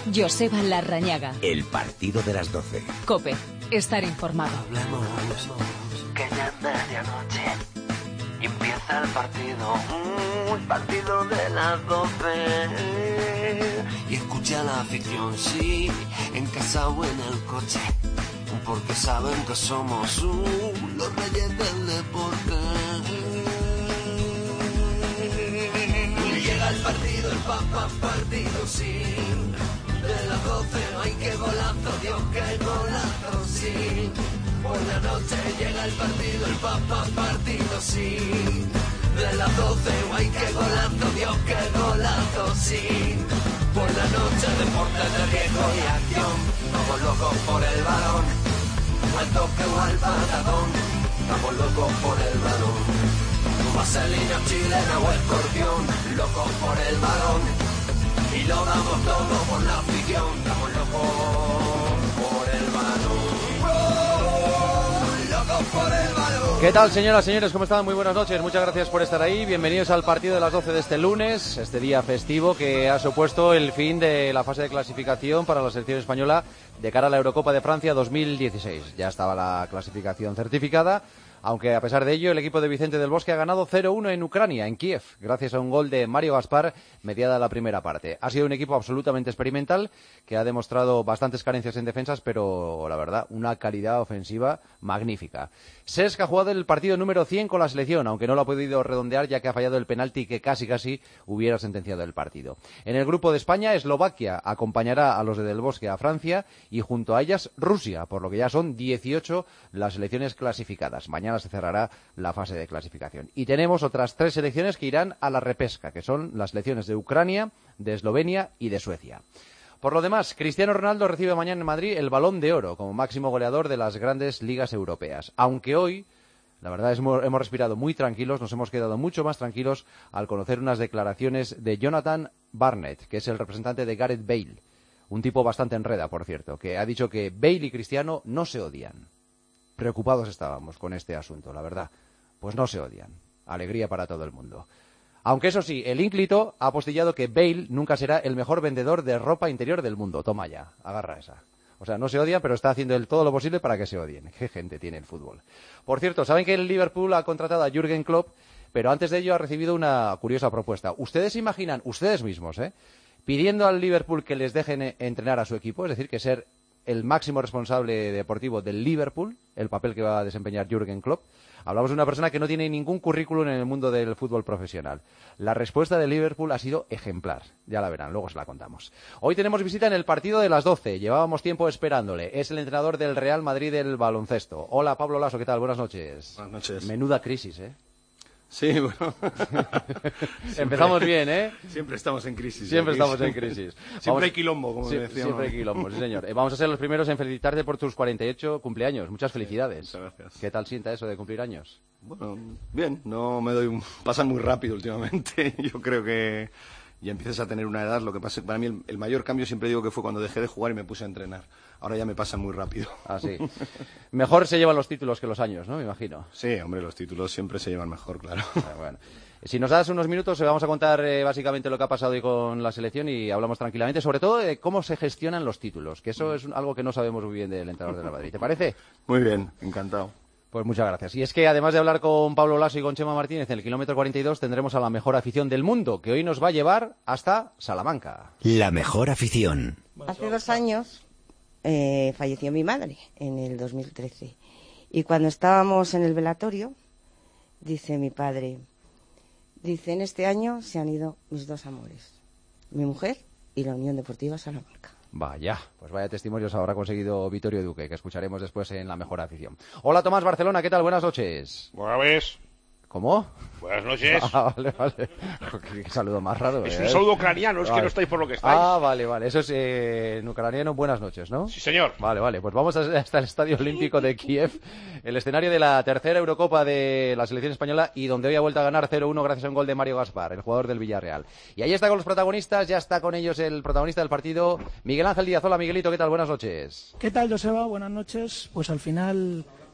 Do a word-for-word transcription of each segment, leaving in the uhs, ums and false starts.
Joseba Larrañaga. El partido de las doce. COPE. Estar informado. Hablemos, que ya es medianoche y empieza el partido, uh, el partido de las doce. Y escucha la afición, sí, en casa o en el coche, porque saben que somos uh, los reyes del deporte. Llega el partido, el papá partido, sí. De las doce, ay qué golazo, Dios qué golazo, sí. Por la noche llega el partido, el papá partido, sí. De las doce, ay qué golazo, Dios qué golazo, sí. Por la noche deporte de riesgo y acción, vamos locos por el balón, al toque o al patadón, vamos locos por el balón. Vaselina chilena o escorpión, locos por el balón. Y lo damos todo por la afición, estamos locos por el balón, oh, locos por el balón. ¿Qué tal, señoras y señores? ¿Cómo están? Muy buenas noches, muchas gracias por estar ahí. Bienvenidos al partido de las doce de este lunes, este día festivo que ha supuesto el fin de la fase de clasificación para la selección española de cara a la Eurocopa de Francia dos mil dieciséis. Ya estaba la clasificación certificada, aunque a pesar de ello el equipo de Vicente del Bosque ha ganado cero uno en Ucrania, en Kiev, gracias a un gol de Mario Gaspar mediada la primera parte. Ha sido un equipo absolutamente experimental que ha demostrado bastantes carencias en defensas, pero la verdad, una calidad ofensiva magnífica. Cesc ha jugado el partido número cien con la selección, aunque no lo ha podido redondear ya que ha fallado el penalti que casi casi hubiera sentenciado el partido. En el grupo de España, Eslovaquia acompañará a los de Del Bosque a Francia y junto a ellas Rusia, por lo que ya son dieciocho las selecciones clasificadas. Mañana se cerrará la fase de clasificación. Y tenemos otras tres selecciones que irán a la repesca, que son las selecciones de Ucrania, de Eslovenia y de Suecia. Por lo demás, Cristiano Ronaldo recibe mañana en Madrid el Balón de Oro como máximo goleador de las grandes ligas europeas. Aunque hoy, la verdad es que hemos respirado muy tranquilos, nos hemos quedado mucho más tranquilos al conocer unas declaraciones de Jonathan Barnett, que es el representante de Gareth Bale, un tipo bastante enreda, por cierto, que ha dicho que Bale y Cristiano no se odian. Preocupados estábamos con este asunto, la verdad. Pues no se odian. Alegría para todo el mundo. Aunque eso sí, el ínclito ha apostillado que Bale nunca será el mejor vendedor de ropa interior del mundo. Toma ya, agarra esa. O sea, no se odian, pero está haciendo el todo lo posible para que se odien. Qué gente tiene el fútbol. Por cierto, ¿saben que el Liverpool ha contratado a Jürgen Klopp? Pero antes de ello ha recibido una curiosa propuesta. ¿Ustedes se imaginan, ustedes mismos, eh, pidiendo al Liverpool que les dejen entrenar a su equipo? Es decir, que ser el máximo responsable deportivo del Liverpool, el papel que va a desempeñar Jürgen Klopp. Hablamos de una persona que no tiene ningún currículum en el mundo del fútbol profesional. La respuesta del Liverpool ha sido ejemplar. Ya la verán, luego se la contamos. Hoy tenemos visita en el partido de las doce. Llevábamos tiempo esperándole. Es el entrenador del Real Madrid del baloncesto. Hola, Pablo Laso, ¿qué tal? Buenas noches. Buenas noches. Menuda crisis, ¿eh? Sí, bueno. Empezamos bien, ¿eh? Siempre estamos en crisis. Siempre aquí. estamos en crisis. Siempre Vamos... hay quilombo, como sí, decíamos. Siempre hay quilombo, sí, señor. Eh, vamos a ser los primeros en felicitarte por tus cuarenta y ocho cumpleaños. Muchas felicidades. Sí, muchas gracias. ¿Qué tal sienta eso de cumplir años? Bueno, bien. No me doy un... Pasan muy rápido últimamente. Yo creo que ya empiezas a tener una edad. Lo que pasa es que para mí el, el mayor cambio siempre digo que fue cuando dejé de jugar y me puse a entrenar. Ahora ya me pasa muy rápido. Ah, sí. Mejor se llevan los títulos que los años, ¿no? Me imagino. Sí, hombre, los títulos siempre se llevan mejor, claro. Ah, bueno. Si nos das unos minutos, vamos a contar eh, básicamente lo que ha pasado hoy con la selección y hablamos tranquilamente, sobre todo de cómo se gestionan los títulos, que eso es algo que no sabemos muy bien del entrenador de la Madrid. ¿Te parece? Muy bien, encantado. Pues muchas gracias. Y es que además de hablar con Pablo Laso y con Chema Martínez en el kilómetro cuarenta y dos, tendremos a la mejor afición del mundo, que hoy nos va a llevar hasta Salamanca. La mejor afición. Hace dos años eh, falleció mi madre, en el dos mil trece. Y cuando estábamos en el velatorio, dice mi padre... Dice, en este año se han ido mis dos amores, mi mujer y la Unión Deportiva Salamanca. Vaya, pues vaya testimonios habrá conseguido Vittorio Duque, que escucharemos después en La Mejor Afición. Hola, Tomás Barcelona, ¿qué tal? Buenas noches. Buenas noches. ¿Cómo? Buenas noches. Ah, vale, vale. Qué, qué saludo más raro. Es ¿eh? un saludo ucraniano, es vale. que no estáis por lo que estáis. Ah, vale, vale. Eso es eh, en ucraniano, buenas noches, ¿no? Sí, señor. Vale, vale. Pues vamos hasta el Estadio Olímpico de Kiev, el escenario de la tercera Eurocopa de la selección española y donde hoy ha vuelto a ganar cero uno gracias a un gol de Mario Gaspar, el jugador del Villarreal. Y ahí está con los protagonistas, ya está con ellos el protagonista del partido, Miguel Ángel Díaz. Hola, Miguelito, ¿qué tal? Buenas noches. ¿Qué tal, Joseba? Buenas noches. Pues al final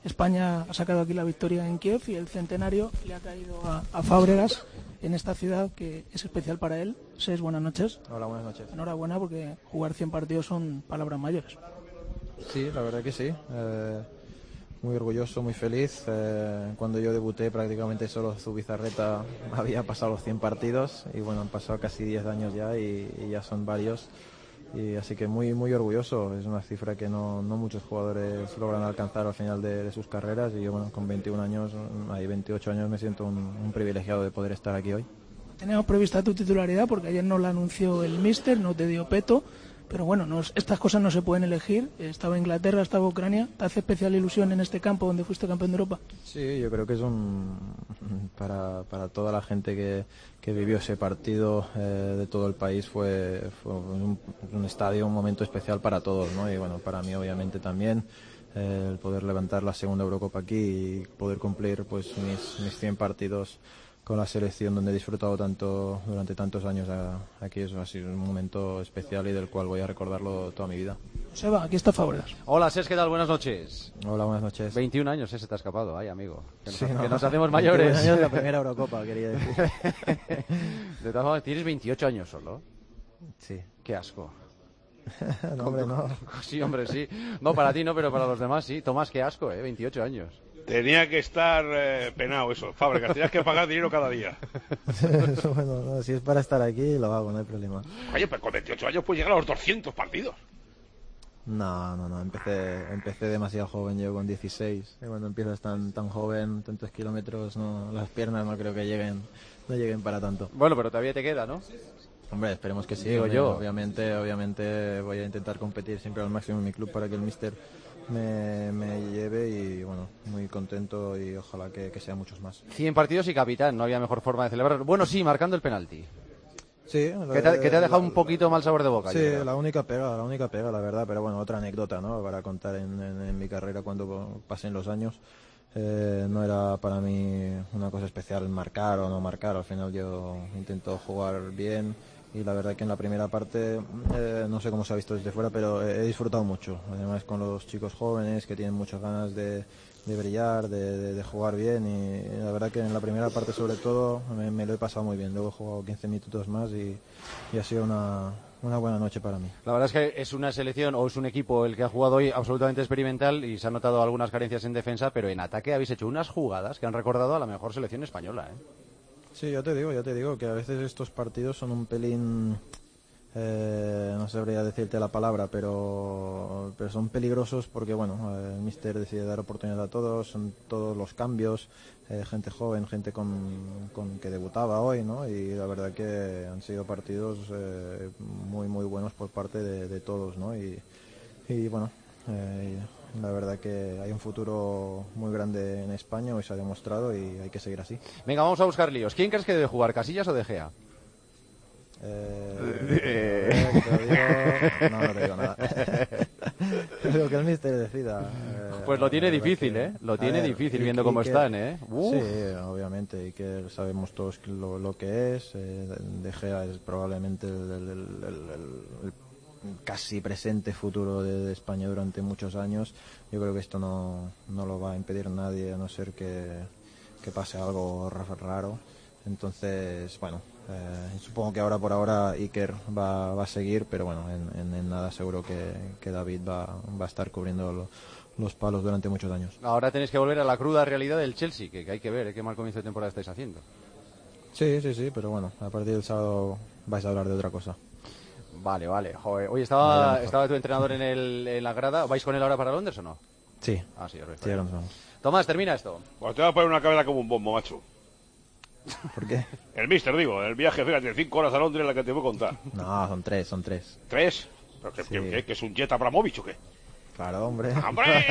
España ha sacado aquí la victoria en Kiev y el centenario le ha caído a, a Fábregas en esta ciudad que es especial para él. Ses, buenas noches. Hola, buenas noches. Enhorabuena porque jugar cien partidos son palabras mayores. Sí, la verdad que sí. Eh, muy orgulloso, muy feliz. Eh, cuando yo debuté prácticamente solo Zubizarreta había pasado los cien partidos y bueno, han pasado casi diez años ya y, y ya son varios. Y así que muy muy orgulloso, es una cifra que no, no muchos jugadores logran alcanzar al final de, de sus carreras y yo bueno, con veintiún años, hay veintiocho años me siento un, un privilegiado de poder estar aquí hoy. Teníamos prevista tu titularidad porque ayer no la anunció el míster, no te dio peto, pero bueno, nos, estas cosas no se pueden elegir. Estaba Inglaterra, estaba Ucrania. ¿Te hace especial ilusión en este campo donde fuiste campeón de Europa? Sí, yo creo que es un para, para toda la gente que, que vivió ese partido eh, de todo el país fue, fue un, un estadio, un momento especial para todos, ¿no? Y bueno, para mí obviamente también eh, el poder levantar la segunda Eurocopa aquí y poder cumplir pues mis, mis cien partidos con la selección donde he disfrutado tanto durante tantos años a, aquí es así un momento especial y del cual voy a recordarlo toda mi vida. Seba, aquí está Fábregas. Hola, Ses, ¿qué tal? Buenas noches. Hola, buenas noches. veintiún años, ese te ha escapado, ay, amigo. Que nos, Sí, no. que nos hacemos mayores. veintiún años de la primera Eurocopa, quería decir. De todas formas, tienes veintiocho años solo. Sí. Qué asco. No, hombre, no. Sí, hombre, sí. No, para ti no, pero para los demás sí. Tomás, qué asco, ¿eh? veintiocho años. Tenía que estar eh, penado eso, Fábregas, tenías que pagar dinero cada día. Bueno, no, si es para estar aquí, lo hago, no hay problema. Oye, pero con veintiocho años puedes llegar a los doscientos partidos. No, no, no, empecé, empecé demasiado joven, yo con dieciséis. Y cuando empiezas tan, tan joven, tantos kilómetros, no, las piernas no creo que lleguen, no lleguen para tanto. Bueno, pero todavía te queda, ¿no? Hombre, esperemos que sí. Digo hombre, yo. Obviamente, obviamente voy a intentar competir siempre al máximo en mi club para que el míster me, me lleve y bueno, muy contento y ojalá que, que sean muchos más. cien partidos y capitán, no había mejor forma de celebrar. Bueno, sí, marcando el penalti. Sí, que te, que te ha dejado la, un poquito mal sabor de boca. Sí, la única pega, la única pega, la verdad, pero bueno, otra anécdota, ¿no? Para contar en, en, en mi carrera cuando pasen los años. Eh, no era para mí una cosa especial marcar o no marcar, al final yo intento jugar bien. Y la verdad que en la primera parte, eh, no sé cómo se ha visto desde fuera, pero he, he disfrutado mucho. Además con los chicos jóvenes que tienen muchas ganas de, de brillar, de, de, de jugar bien. Y, y la verdad que en la primera parte sobre todo me, me lo he pasado muy bien. Luego he jugado quince minutos más y, y ha sido una, una buena noche para mí. La verdad es que es una selección o es un equipo el que ha jugado hoy absolutamente experimental y se han notado algunas carencias en defensa, pero en ataque habéis hecho unas jugadas que han recordado a la mejor selección española, ¿eh? Sí, yo te digo, yo te digo que a veces estos partidos son un pelín, eh, no sabría decirte la palabra, pero, pero son peligrosos porque, bueno, el míster decide dar oportunidad a todos, son todos los cambios, eh, gente joven, gente con, con que debutaba hoy, ¿no? Y la verdad que han sido partidos eh, muy, muy buenos por parte de, de todos, ¿no? Y, y bueno, eh, la verdad que hay un futuro muy grande en España, hoy se ha demostrado y hay que seguir así. Venga, vamos a buscar líos. ¿Quién crees que debe jugar, Casillas o De Gea? Eh, eh, te digo... No, no te digo nada. Creo que el míster decida. Eh, pues lo tiene difícil, que... ¿eh? Lo tiene ver, difícil y, viendo y cómo que... están, ¿eh? Uf. Sí, obviamente, y que sabemos todos lo, lo que es. Eh, De Gea es probablemente el, el, el, el, el casi presente futuro de, de España durante muchos años. Yo creo que esto no, no lo va a impedir nadie, a no ser que, que pase algo raro. Entonces, bueno, eh, supongo que ahora por ahora Iker va, va a seguir, pero bueno, en, en, en nada seguro que, que David va, va a estar cubriendo lo, los palos durante muchos años. Ahora tenéis que volver a la cruda realidad del Chelsea, que, que hay que ver ¿eh? qué mal comienzo de temporada estáis haciendo. Sí, sí, sí, pero bueno, a partir del sábado vais a hablar de otra cosa. Vale, vale. Joder. Oye, ¿estaba, ¿estaba tu entrenador en, el, en la grada? ¿Vais con él ahora para Londres o no? Sí. Ah, sí, sí, ahora nos vamos. Tomás, termina esto. Pues te voy a poner una cabeza como un bombo, macho. ¿Por qué? El míster, digo, el viaje, fíjate, cinco horas a Londres, la que te voy a contar. No, son tres, son tres. ¿Tres? ¿Pero qué, Sí. qué, qué, que es un jet Abramovich o qué? Claro, hombre. ¡Hombre!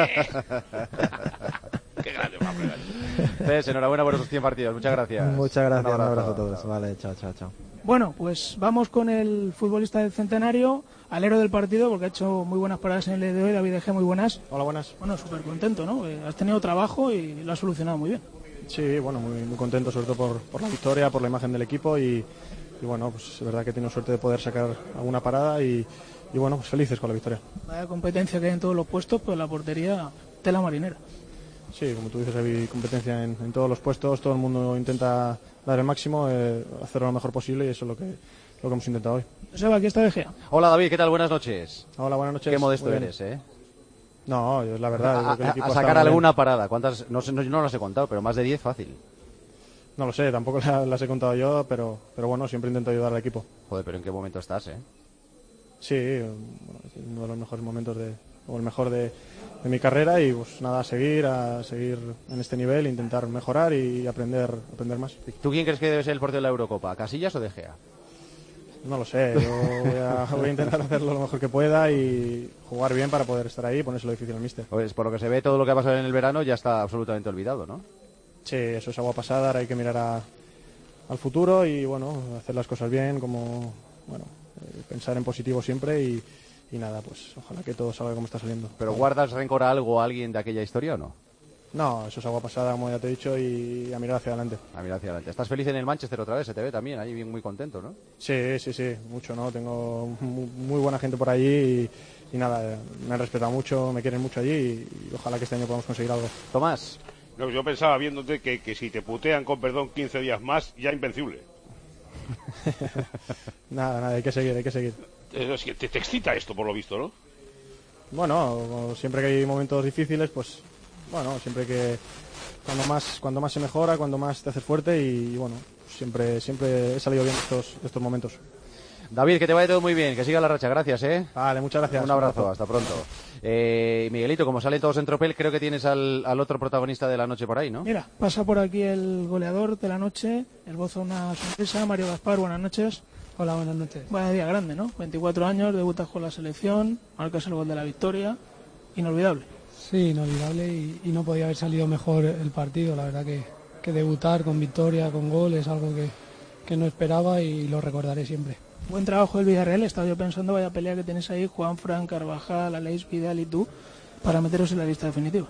¡Qué grande, hombre! Cés, enhorabuena por esos cien partidos. Muchas gracias. Muchas gracias, un abrazo, un abrazo a todos. Chao. Vale, chao, chao, chao. Bueno, pues vamos con el futbolista del centenario, alero del partido, porque ha hecho muy buenas paradas en el día de hoy. David De Gea, muy buenas. Hola, buenas. Bueno, súper contento, ¿no? Eh, has tenido trabajo y lo has solucionado muy bien. Sí, bueno, muy, muy contento sobre todo por, por la victoria, por la imagen del equipo y, y bueno, pues es verdad que he tenido suerte de poder sacar alguna parada y, y bueno, pues felices con la victoria. Vaya competencia que hay en todos los puestos, pues la portería, tela marinera. sí, como tú dices, hay competencia en, en todos los puestos, todo el mundo intenta dar el máximo, eh, hacerlo lo mejor posible y eso es lo que, lo que hemos intentado hoy. Seba, aquí está De Gea. Hola David, ¿qué tal? Buenas noches. Hola, buenas noches. Qué modesto Muy bien. eres, ¿eh? No, yo, la verdad. A, creo que el a- equipo a está sacar muy bien. alguna parada. ¿Cuántas? No, sé, no, no las he contado, pero más de diez fácil. No lo sé, tampoco la- las he contado yo, pero, pero bueno, siempre intento ayudar al equipo. Joder, pero ¿en qué momento estás, eh? Sí, bueno, es uno de los mejores momentos de, o el mejor de, de mi carrera y pues nada, a seguir, a seguir en este nivel, intentar mejorar y aprender, aprender más. ¿Tú quién crees que debe ser el portero de la Eurocopa? ¿Casillas o De Gea? No lo sé, yo voy a, voy a intentar hacerlo lo mejor que pueda y jugar bien para poder estar ahí y ponérselo difícil al míster. Pues por lo que se ve, todo lo que ha pasado en el verano ya está absolutamente olvidado, ¿no? Sí, eso es agua pasada, ahora hay que mirar a- al futuro y bueno, hacer las cosas bien, como bueno, eh, pensar en positivo siempre y, y nada, pues ojalá que todo salga como está saliendo. ¿Pero guardas rencor a algo, a alguien de aquella historia o no? No, eso es agua pasada, como ya te he dicho, y a mirar hacia adelante. A mirar hacia adelante. ¿Estás feliz en el Manchester otra vez? Se te ve también, ahí bien muy contento, ¿no? Sí, sí, sí, mucho, ¿no? Tengo mu- muy buena gente por allí y, y nada, me han respetado mucho, me quieren mucho allí y, y ojalá que este año podamos conseguir algo. Tomás. No, yo pensaba viéndote que, que si te putean con perdón quince días más, ya invencible. Nada, nada, hay que seguir, hay que seguir. Es que te, te excita esto, por lo visto, ¿no? Bueno, siempre que hay momentos difíciles, pues bueno, siempre que cuando más cuando más se mejora, cuando más te haces fuerte y, bueno, siempre siempre he salido bien de estos, de estos momentos. David, que te vaya todo muy bien, que siga la racha, gracias, ¿eh? Vale, muchas gracias. Un abrazo, hasta pronto. Eh, Miguelito, como salen todos en tropel, creo que tienes al, al otro protagonista de la noche por ahí, ¿no? Mira, pasa por aquí el goleador de la noche, el bozo una sonrisa, Mario Gaspar, buenas noches. Hola, buenas noches. Vaya día grande, ¿no? veinticuatro años, debutas con la selección, marcas el gol de la victoria, inolvidable. Sí, inolvidable y, y no podía haber salido mejor el partido. La verdad que, que debutar con victoria, con gol, es algo que, que no esperaba y lo recordaré siempre. Buen trabajo del Villarreal, estaba yo pensando, vaya pelea que tenéis ahí, Juan, Fran, Carvajal, Aleix, Vidal y tú, para meteros en la lista definitiva.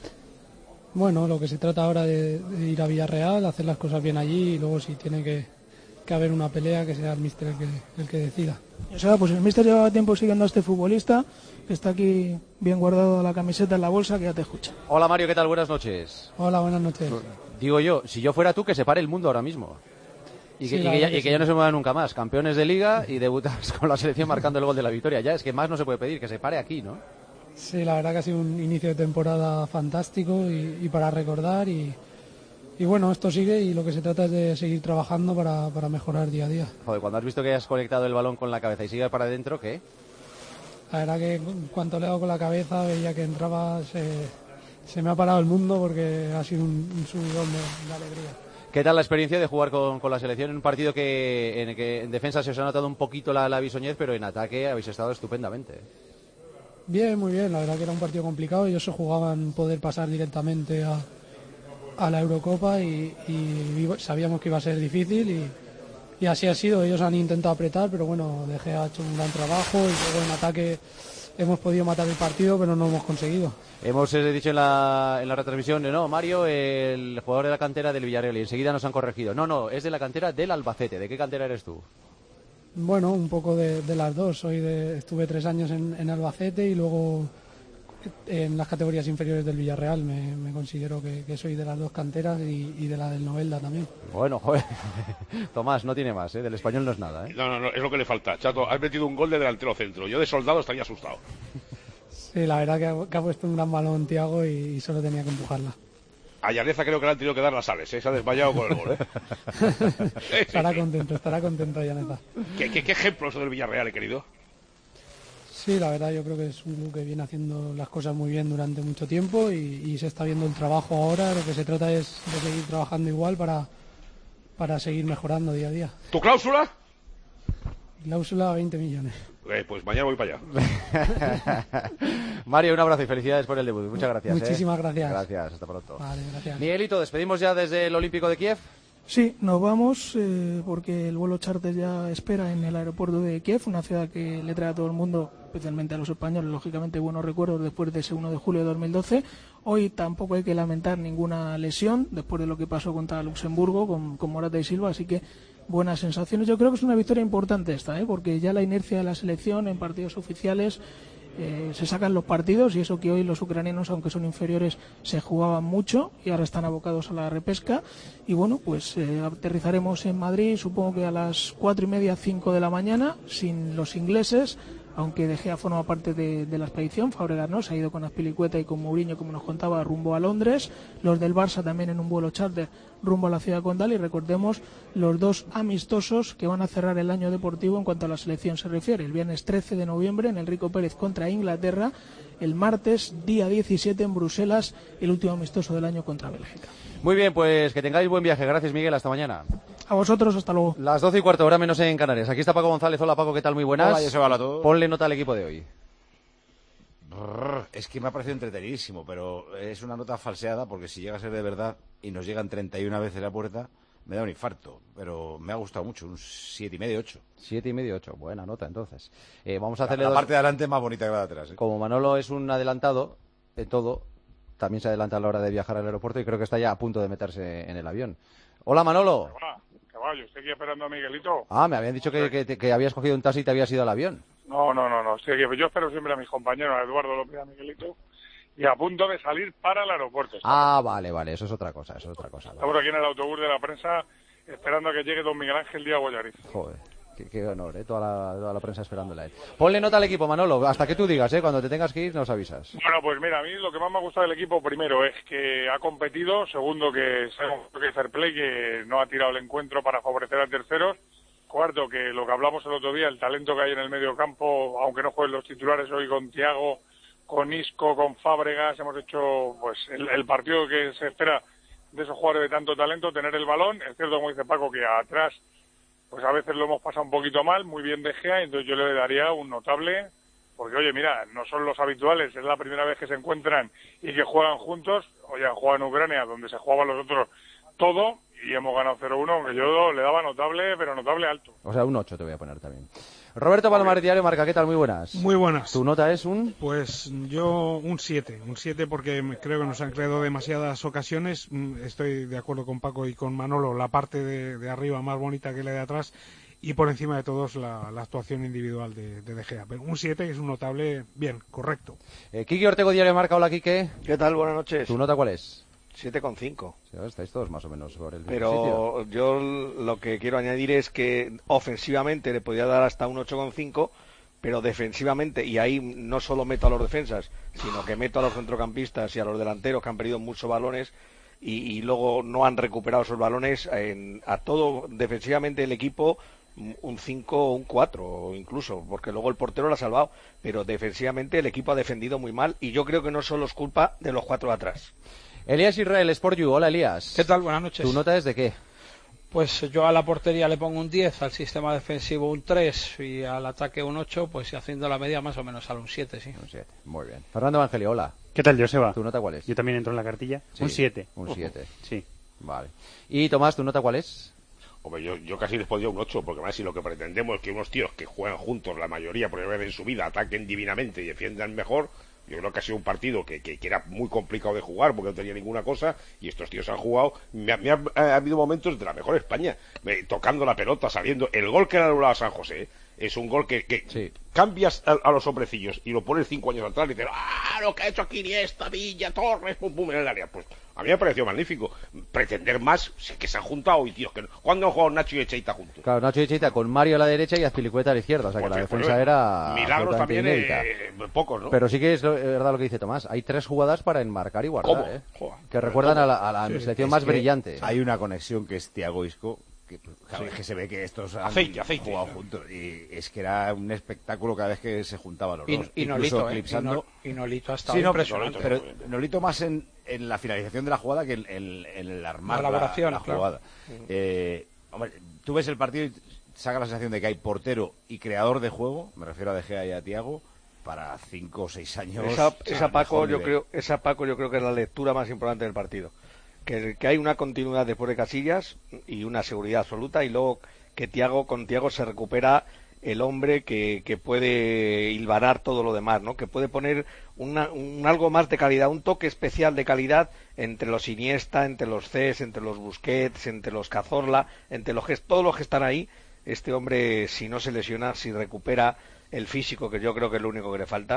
Bueno, lo que se trata ahora de, de ir a Villarreal, hacer las cosas bien allí y luego si tiene que, que haber una pelea, que sea el míster el que, el que decida. O sea, pues el míster llevaba tiempo siguiendo a este futbolista, que está aquí bien guardado la camiseta en la bolsa, que ya te escucha. Hola Mario, ¿qué tal? Buenas noches. Hola, buenas noches. Digo yo, si yo fuera tú, que se pare el mundo ahora mismo. Y que, Sí, y la que ya, verdad que y que sí. ya no se mueva nunca más. Campeones de liga y debutas con la selección marcando el gol de la victoria. Ya es que más no se puede pedir, que se pare aquí, ¿no? Sí, la verdad que ha sido un inicio de temporada fantástico y, y para recordar y, y bueno, esto sigue y lo que se trata es de seguir trabajando para, para mejorar día a día. Joder, cuando has visto que has conectado el balón con la cabeza y sigue para adentro, ¿qué? La verdad que en cuanto le he dado con la cabeza veía que entraba, se, se me ha parado el mundo porque ha sido un, un subidón de, de alegría. ¿Qué tal la experiencia de jugar con, con la selección en un partido que en el que en defensa se os ha notado un poquito la, la bisoñez, pero en ataque habéis estado estupendamente? Bien, muy bien, la verdad que era un partido complicado, ellos se jugaban poder pasar directamente a, a la Eurocopa y, y sabíamos que iba a ser difícil y, y así ha sido, ellos han intentado apretar, pero bueno, De Gea ha hecho un gran trabajo y luego en ataque hemos podido matar el partido, pero no hemos conseguido. Hemos eh, dicho en la, en la retransmisión, eh, no, Mario, el jugador de la cantera del Villarreal, y enseguida nos han corregido. No, no, es de la cantera del Albacete. ¿De qué cantera eres tú? Bueno, un poco de, de las dos. Soy de, estuve tres años en, en Albacete y luego en las categorías inferiores del Villarreal. Me, me considero que, que soy de las dos canteras y, y de la del Novelda también. Bueno, joder. Tomás, no tiene más, ¿eh? Del español no es nada, ¿eh? No, no, no, es lo que le falta. Chato, has metido un gol de delantero centro. Yo de soldado estaría asustado. Sí, la verdad que ha, que ha puesto un gran balón Thiago y, y solo tenía que empujarla. A Llaneza creo que le han tenido que dar las sales, ¿eh? Se ha desmayado con el gol, ¿eh? Estará contento, estará contento Llaneza. ¿Qué, qué, qué ejemplo eso del Villarreal, he querido? Sí, la verdad yo creo que es un club que viene haciendo las cosas muy bien durante mucho tiempo y, y se está viendo el trabajo ahora. Lo que se trata es de seguir trabajando igual para, para seguir mejorando día a día. ¿Tu cláusula? Cláusula veinte millones. Eh, pues mañana voy para allá. Mario, un abrazo y felicidades por el debut. Muchas gracias. Muchísimas ¿eh? gracias. Gracias, hasta pronto. Vale, gracias. Miguelito, despedimos ya desde el Olímpico de Kiev. Sí, nos vamos eh, porque el vuelo charter ya espera en el aeropuerto de Kiev, una ciudad que le trae a todo el mundo, especialmente a los españoles, lógicamente buenos recuerdos después de ese uno de julio de dos mil doce. Hoy tampoco hay que lamentar ninguna lesión después de lo que pasó contra Luxemburgo con, con Morata y Silva, así que buenas sensaciones. Yo creo que es una victoria importante esta, ¿eh? Porque ya la inercia de la selección en partidos oficiales eh, se sacan los partidos, y eso que hoy los ucranianos, aunque son inferiores, se jugaban mucho y ahora están abocados a la repesca. Y bueno, pues eh, aterrizaremos en Madrid, supongo que a las cuatro y media, cinco de la mañana, sin los ingleses, aunque De Gea forma parte de, de la expedición. Fábregas no, se ha ido con Azpilicueta y con Mourinho, como nos contaba, rumbo a Londres. Los del Barça también en un vuelo charter rumbo a la ciudad condal. Y recordemos los dos amistosos que van a cerrar el año deportivo en cuanto a la selección se refiere. El viernes trece de noviembre en el Rico Pérez contra Inglaterra. El martes, día diecisiete, en Bruselas, el último amistoso del año contra Bélgica. Muy bien, pues que tengáis buen viaje. Gracias, Miguel. Hasta mañana. A vosotros, hasta luego. Las doce y cuarto, hora menos en Canarias. Aquí está Paco González. Hola, Paco, ¿qué tal? Muy buenas. Hola, Joseba, hola a todos. Ponle nota al equipo de hoy. Brrr, es que me ha parecido entretenidísimo, pero es una nota falseada, porque si llega a ser de verdad y nos llegan treinta y una veces a la puerta, me da un infarto. Pero me ha gustado mucho, un siete y medio, ocho. Siete y medio, ocho. Buena nota, entonces. Eh, vamos a hacerle la, la dos... parte de adelante es más bonita que la de atrás, ¿eh? Como Manolo es un adelantado en todo, también se adelanta a la hora de viajar al aeropuerto y creo que está ya a punto de meterse en el avión. Hola, Manolo. Hola, caballo, estoy aquí esperando a Miguelito. Ah, me habían dicho que, que, que habías cogido un taxi y te habías ido al avión. No, no, no, no. Estoy aquí. Yo espero siempre a mis compañeros, a Eduardo López y a Miguelito, y a punto de salir para el aeropuerto. Ah, vale, vale, eso es otra cosa, eso es otra cosa. Vale. Estamos aquí en el autobús de la prensa esperando a que llegue don Miguel Ángel Díaz Goyariz. Joder, qué, qué honor, ¿eh? Toda la, toda la prensa esperándola. ¿eh? Ponle nota al equipo, Manolo, hasta que tú digas, ¿eh? Cuando te tengas que ir nos avisas. Bueno, pues mira, a mí lo que más me ha gustado del equipo, primero, es que ha competido, segundo, que sabemos que es fair play, que no ha tirado el encuentro para favorecer a terceros, cuarto, que lo que hablamos el otro día, el talento que hay en el medio campo, aunque no jueguen los titulares hoy con Thiago, con Isco, con Fábregas, hemos hecho pues el, el partido que se espera de esos jugadores de tanto talento, tener el balón. Es cierto, como dice Paco, que atrás pues a veces lo hemos pasado un poquito mal, muy bien De Gea, entonces yo le daría un notable, porque oye, mira, no son los habituales, es la primera vez que se encuentran y que juegan juntos. Oye, han jugado en Ucrania, donde se jugaban los otros todo, y hemos ganado cero uno, aunque yo le daba notable, pero notable alto. O sea, un ocho te voy a poner también. Roberto Palomares, Diario Marca, ¿qué tal? Muy buenas. Muy buenas. ¿Tu nota es un...? Pues yo un siete, un siete porque creo que nos han creado demasiadas ocasiones. Estoy de acuerdo con Paco y con Manolo, la parte de, de arriba más bonita que la de atrás, y por encima de todos la, la actuación individual de, de De Gea. Pero un siete es un notable, bien, correcto. Eh, Quique Ortego, Diario Marca, hola Quique. ¿Qué tal? Buenas noches. ¿Tu nota cuál es? siete coma cinco. Sí, estáis todos más o menos sobre el mismo Pero sitio. yo lo que quiero añadir es que ofensivamente le podría dar hasta un ocho coma cinco, pero defensivamente, y ahí no solo meto a los defensas, sino que meto a los centrocampistas y a los delanteros que han perdido muchos balones y, y luego no han recuperado esos balones, en, a todo defensivamente el equipo un cinco o un cuatro incluso, porque luego el portero lo ha salvado, pero defensivamente el equipo ha defendido muy mal y yo creo que no solo es culpa de los cuatro de atrás. Elías Israel, Sport You. Hola, Elías. ¿Qué tal? Buenas noches. ¿Tu nota es de qué? Pues yo a la portería le pongo un diez, al sistema defensivo un tres y al ataque un ocho, pues haciendo la media más o menos sale un siete, sí. Un siete, muy bien. Fernando Evangelio, hola. ¿Qué tal, Joseba? ¿Tu nota cuál es? Yo también entro en la cartilla. Sí, un siete. Un siete. Sí. Vale. Y Tomás, ¿tu nota cuál es? Hombre, yo, yo casi les pondría un ocho, porque más si lo que pretendemos es que unos tíos que juegan juntos, la mayoría por primera vez en su vida, ataquen divinamente y defiendan mejor. Yo creo que ha sido un partido que, que, que era muy complicado de jugar porque no tenía ninguna cosa y estos tíos han jugado. Me, ha, me ha, ha habido momentos de la mejor España, me, tocando la pelota, sabiendo. El gol que le ha anulado a San José es un gol que, que sí. Cambias a, a los hombrecillos y lo pones cinco años atrás y dices, ¡ah, lo que ha hecho aquí Iniesta, Villa, Torres, pum, pum, en el área! Pues a mí me ha parecido magnífico. Pretender más, sí que se han juntado y tíos que no. ¿Cuándo han jugado Nacho y Echeita juntos? Claro, Nacho y Echeita con Mario a la derecha y Azpilicueta a la izquierda, o sea que pues la defensa pues, era milagros también eh, pocos, ¿no? Pero sí que es lo, verdad lo que dice Tomás, hay tres jugadas para enmarcar y guardar, ¿eh? Que recuerdan a la, a la sí, selección más brillante. Hay una conexión que es Thiago Isco, que cada vez sí. que se ve que estos han aceite, aceite, jugado juntos y es que era un espectáculo cada vez que se juntaban los y, dos, y Nolito, eh, y, no, y Nolito hasta sí, no, impresionante, pero, pero Nolito más en, en la finalización de la jugada que en, en, en el armar la, elaboración, la, la claro. jugada. Eh, hombre, tú ves el partido y saca la sensación de que hay portero y creador de juego, me refiero a De Gea y a Thiago, para cinco o seis años. Esa, esa Paco yo creo, esa Paco yo creo que es la lectura más importante del partido. Que, que hay una continuidad después de Casillas y una seguridad absoluta y luego que Thiago, con Thiago se recupera el hombre que, que puede hilvanar todo lo demás, ¿no? Que puede poner una, un algo más de calidad, un toque especial de calidad entre los Iniesta, entre los Cés, entre los Busquets, entre los Cazorla, entre los que todos los que están ahí. Este hombre, si no se lesiona, si recupera el físico, que yo creo que es lo único que le falta,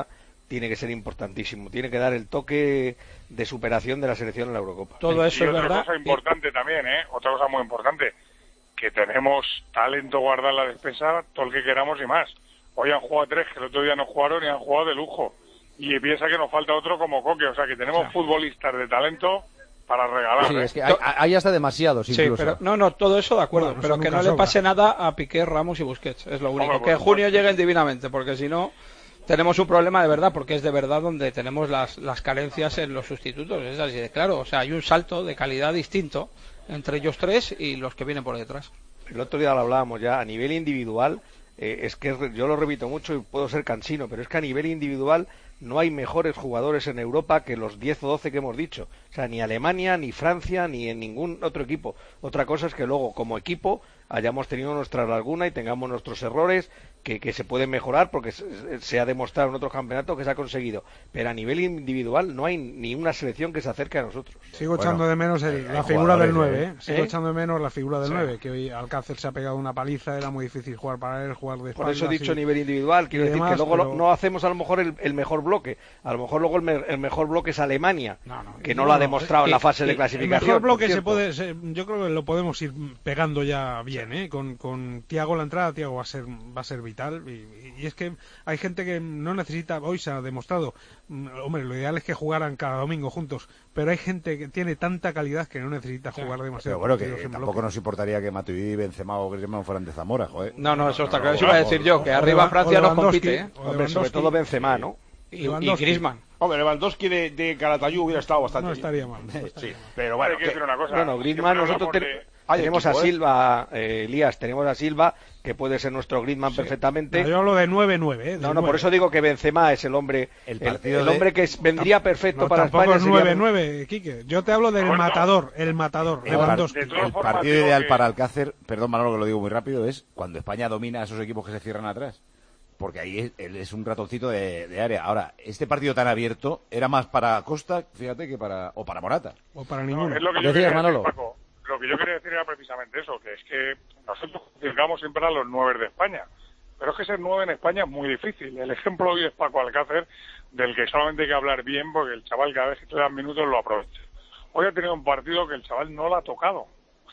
tiene que ser importantísimo, tiene que dar el toque de superación de la selección en la Eurocopa. Todo eso y es otra verdad. cosa importante también, ¿eh? Otra cosa muy importante, que tenemos talento guardado en la despensa, todo el que queramos y más. Hoy han jugado tres, que el otro día no jugaron y han jugado de lujo. Y piensa que nos falta otro como Coque, o sea que tenemos sí. futbolistas de talento para regalar. Sí, ¿eh? es que hay, hay hasta demasiados incluso. Sí, pero no, no, todo eso de acuerdo, Bueno, pero que no sobra. le pase nada a Piqué, Ramos y Busquets, es lo único. Hombre, que en por junio supuesto. lleguen divinamente, porque si no tenemos un problema de verdad, porque es de verdad donde tenemos las, las carencias en los sustitutos, es así de claro, o sea, hay un salto de calidad distinto entre ellos tres y los que vienen por detrás. El otro día lo hablábamos ya, a nivel individual, eh, es que yo lo repito mucho y puedo ser cansino, pero es que a nivel individual no hay mejores jugadores en Europa que los diez o doce que hemos dicho. O sea, ni Alemania, ni Francia, ni en ningún otro equipo. Otra cosa es que luego, como equipo, hayamos tenido nuestra laguna y tengamos nuestros errores que, que se pueden mejorar porque se, se ha demostrado en otros campeonatos que se ha conseguido. Pero a nivel individual no hay ni una selección que se acerque a nosotros. Sigo Bueno, echando de menos el, hay la figura del jugadores, nueve, ¿eh? Sigo ¿eh? echando de menos la figura del Sí. nueve, que hoy Alcácer se ha pegado una paliza, era muy difícil jugar para él, jugar de Por eso he espaldas dicho y- a nivel individual, quiero y decir demás, que luego pero- lo- no hacemos a lo mejor el, el mejor bloque, a lo mejor luego el, me- el mejor bloque es Alemania, que no, lo ha demostrado en la fase de el- clasificación. El mejor bloque por se cierto. puede, se- yo creo que lo podemos ir pegando ya bien, ¿eh? Con, con Thiago la entrada, Thiago va a ser va a ser vital y, y es que hay gente que no necesita, hoy se ha demostrado, mm, hombre, lo ideal es que jugaran cada domingo juntos, pero hay gente que tiene tanta calidad que no necesita jugar Pero demasiado. bueno, que partidos en tampoco bloque. nos importaría que Matuidi, Benzema o Griezmann fueran de Zamora, joder. No, no, eso está No, claro, no, eso iba a no, decir o- yo, que o arriba Levan- Francia o no Lewandowski, compite, ¿eh? o Hombre, sobre todo Benzema, ¿no? Y, y Griezmann. Hombre, Lewandowski de, de Calatayud hubiera estado bastante No bien. estaría mal. no estaría Sí, mal. pero bueno. Hay que decir una cosa. Bueno, Griezmann, Siempre nosotros porque- ten- Hay tenemos equipo, a ¿eh? Silva, eh, Elías, tenemos a Silva, que puede ser nuestro Griezmann perfectamente. No, yo hablo de nueve nueve, ¿eh? No, no, por eso digo que Benzema es el hombre, el, partido el de- hombre que es- vendría perfecto No, para tampoco España. es sería- nueve nueve, Quique. Yo te hablo del Bueno. matador, el matador, El, par- Lewandowski. el partido ideal para Alcácer, perdón Manolo que lo digo muy rápido, es cuando España domina a esos equipos que se cierran atrás. Porque ahí es, él es un ratoncito de, de área. Ahora, este partido tan abierto era más para Costa, fíjate, que para o para Morata. O para No, ninguno. es lo que yo Decías, quería decir, Manolo. Paco. Lo que yo quería decir era precisamente eso, que es que nosotros juzgamos siempre a los nueve de España. Pero es que ser nueve en España es muy difícil. El ejemplo hoy es Paco Alcácer, del que solamente hay que hablar bien, porque el chaval cada vez que le dan minutos lo aprovecha. Hoy ha tenido un partido que el chaval no lo ha tocado.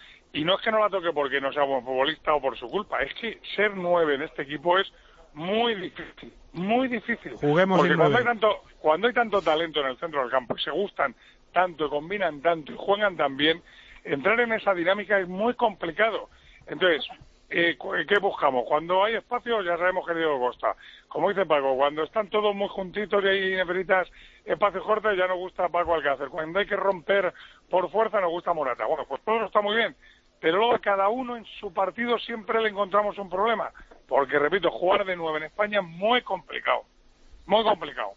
Y no es que no la toque porque no sea buen futbolista o por su culpa, es que ser nueve en este equipo es muy difícil, muy difícil. Juguemos porque sin cuando hay nueve. tanto cuando hay tanto talento en el centro del campo y se gustan tanto y combinan tanto y juegan tan bien, entrar en esa dinámica es muy complicado. Entonces, eh, cu- ¿qué buscamos? Cuando hay espacio ya sabemos que Diego Costa. Como dice Paco, cuando están todos muy juntitos y hay necesitas espacios cortos ya nos gusta Paco Alcácer. Cuando hay que romper por fuerza nos gusta Morata. Bueno, pues todo está muy bien. Pero luego a cada uno en su partido siempre le encontramos un problema. Porque, repito, jugar de nueve en España es muy complicado. Muy complicado.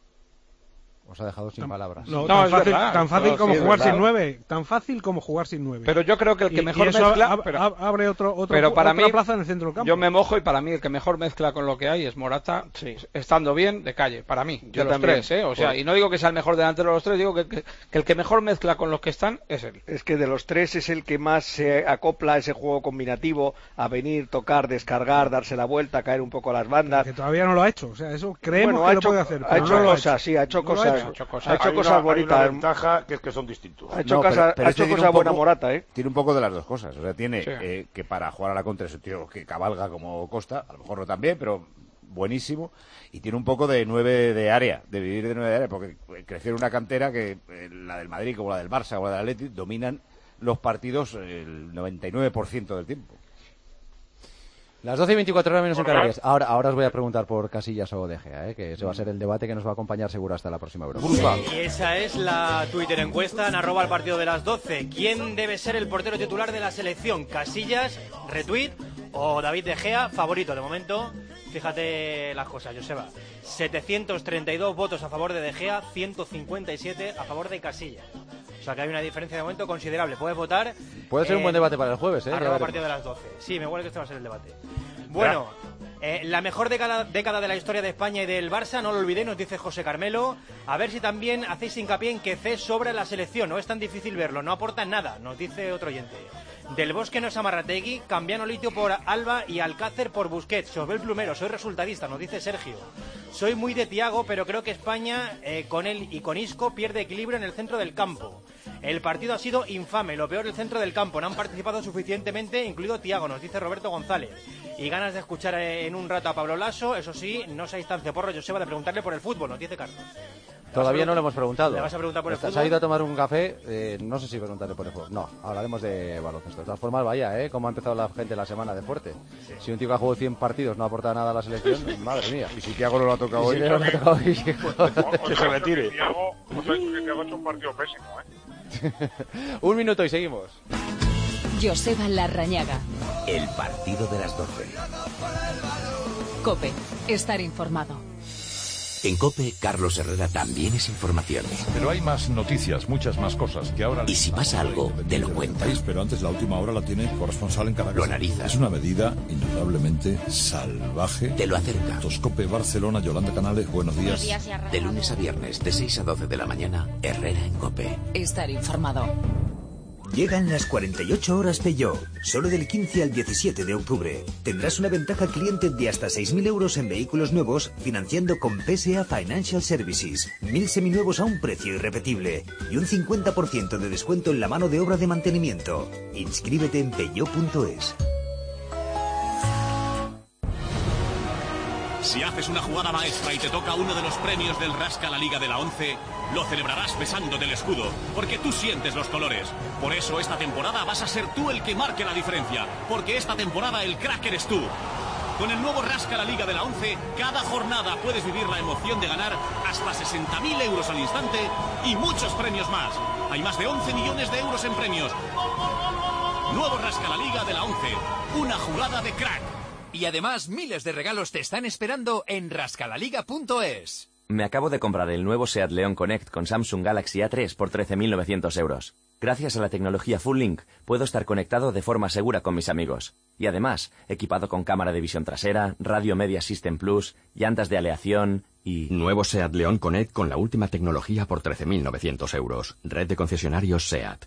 Os ha dejado sin palabras. No, No, tan es fácil, verdad. tan fácil No, como sí, es jugar verdad. sin nueve. Tan fácil como jugar sin nueve. Pero yo creo que el que Y- mejor y eso mezcla... ab- pero- ab- abre otro, otro pero para otra mí, plaza en el centro del campo. yo me mojo y para mí el que mejor mezcla con lo que hay es Morata, estando bien de calle, para mí, Yo de los también. tres, ¿eh? O sea, Por- y no digo que sea el mejor delantero de los tres, digo que, que- que el que mejor mezcla con los que están es él. Es que de los tres es el que más se acopla a ese juego combinativo, a venir, tocar, descargar, darse la vuelta, caer un poco a las bandas. Que todavía no lo ha hecho. O sea, eso creemos Bueno, que ha lo hecho, puede hacer. ha pero hecho no lo ha cosas, sí, ha hecho No lo ha cosas, hecho. ha hecho Hay cosas, una- hay una bonitas. ventaja que es que son distintos. Ha hecho No, pero- cosas, pero ha este hecho tiene cosas un buena poco- Morata, ¿eh? Tiene un poco de las dos cosas. O sea, tiene Sí. eh, que para jugar a la contra es un tío que cabalga como Costa, a lo mejor no tan bien, pero buenísimo. Y tiene un poco de nueve de área, de vivir de nueve de área, porque creció en una cantera que eh, la del Madrid, como la del Barça o la del Atleti, dominan los partidos el noventa y nueve por ciento del tiempo. Las doce y veinticuatro horas menos en Canarias. Ahora, ahora os voy a preguntar por Casillas o De Gea, ¿eh? Que ese va a ser el debate que nos va a acompañar seguro hasta la próxima Eurocopa. Y esa es la Twitter encuesta en arroba el partido de las doce. ¿Quién debe ser el portero titular de la selección? ¿Casillas, retweet o David De Gea? Favorito de momento. Fíjate las cosas, Joseba. setecientos treinta y dos votos a favor de De Gea, ciento cincuenta y siete a favor de Casillas. O sea que hay una diferencia de momento considerable. Puedes votar. Puede ser un buen debate para el jueves, ¿eh? Ya Arroba veremos. partido de las doce. Sí, me huele que este va a ser el debate. Bueno, eh, la mejor década, década de la historia de España y del Barça, no lo olvidéis, nos dice José Carmelo. A ver si también hacéis hincapié en que C sobra la selección. No es tan difícil verlo, no aporta nada, nos dice otro oyente. Del Bosque no es Amarrategui, Cambiano Litio por Alba y Alcácer por Busquets. Sobel Plumero, soy resultadista, nos dice Sergio. Soy muy de Thiago, pero creo que España, eh, con él y con Isco, pierde equilibrio en el centro del campo. El partido ha sido infame, lo peor del centro del campo. No han participado suficientemente, incluido Thiago, nos dice Roberto González. Y ganas de escuchar eh, en un rato a Pablo Lasso, eso sí, no se distancia porro Joseba de preguntarle por el fútbol, nos dice Carlos. Todavía no le hemos preguntado. ¿Le vas a preguntar por el fútbol? Se ha ido a tomar un café, eh, no sé si preguntarle por el fútbol. No, hablaremos de baloncesto. De todas formas, vaya, ¿eh? Cómo ha empezado la gente la semana de fuerte. Sí. Si un tío que ha jugado cien partidos no aporta nada a la selección, madre mía. Y si Thiago no lo ha tocado hoy, si no lo ha tocado hoy, que se retire. Thiago, os he dicho que Thiago ha hecho un partido pésimo, ¿eh? Un minuto y seguimos. Joseba Larrañaga. El partido de las doce. COPE. Estar informado. En COPE, Carlos Herrera también es información. Pero hay más noticias, muchas más cosas que ahora... Y si pasa algo, te lo cuenta. Pero antes la última hora la tiene corresponsal en Caracas. Lo analiza. Es una medida indudablemente salvaje. Te lo acerca. COPE Barcelona, Yolanda Canales, buenos días. Buenos días, de lunes a viernes, de seis a doce de la mañana, Herrera en COPE. Estar informado. Llegan las cuarenta y ocho horas Peugeot, solo del quince al diecisiete de octubre. Tendrás una ventaja cliente de hasta seis mil euros en vehículos nuevos, financiando con P S A Financial Services. Mil seminuevos a un precio irrepetible y un cincuenta por ciento de descuento en la mano de obra de mantenimiento. Inscríbete en peugeot punto es. Si haces una jugada maestra y te toca uno de los premios del Rasca la Liga de la once, lo celebrarás besándote el escudo, porque tú sientes los colores. Por eso esta temporada vas a ser tú el que marque la diferencia, porque esta temporada el crack eres tú. Con el nuevo Rasca la Liga de la once, cada jornada puedes vivir la emoción de ganar hasta sesenta mil euros al instante y muchos premios más. Hay más de once millones de euros en premios. Nuevo Rasca la Liga de la once, una jugada de crack. Y además, miles de regalos te están esperando en rascalaliga punto es. Me acabo de comprar el nuevo Seat León Connect con Samsung Galaxy A tres por trece mil novecientos euros. Gracias a la tecnología Full Link, puedo estar conectado de forma segura con mis amigos. Y además, equipado con cámara de visión trasera, radio Media System Plus, llantas de aleación y... Nuevo Seat León Connect con la última tecnología por trece mil novecientos euros. Red de concesionarios Seat.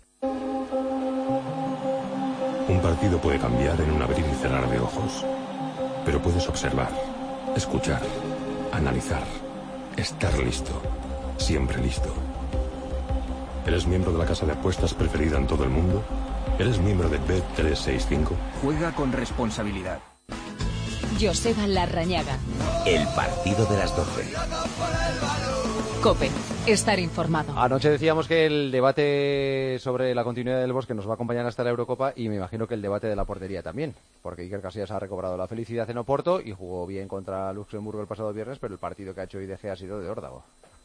Un partido puede cambiar en un abrir y cerrar de ojos. Pero puedes observar, escuchar, analizar, estar listo, siempre listo. ¿Eres miembro de la casa de apuestas preferida en todo el mundo? ¿Eres miembro de Bet trescientos sesenta y cinco? Juega con responsabilidad. Joseba Larrañaga. El partido de las doce. COPE. Estar informado. Anoche decíamos que el debate sobre la continuidad del Bosque nos va a acompañar hasta la Eurocopa y me imagino que el debate de la portería también, porque Iker Casillas ha recobrado la felicidad en Oporto y jugó bien contra Luxemburgo el pasado viernes, pero el partido que ha hecho I D G ha sido de órdago.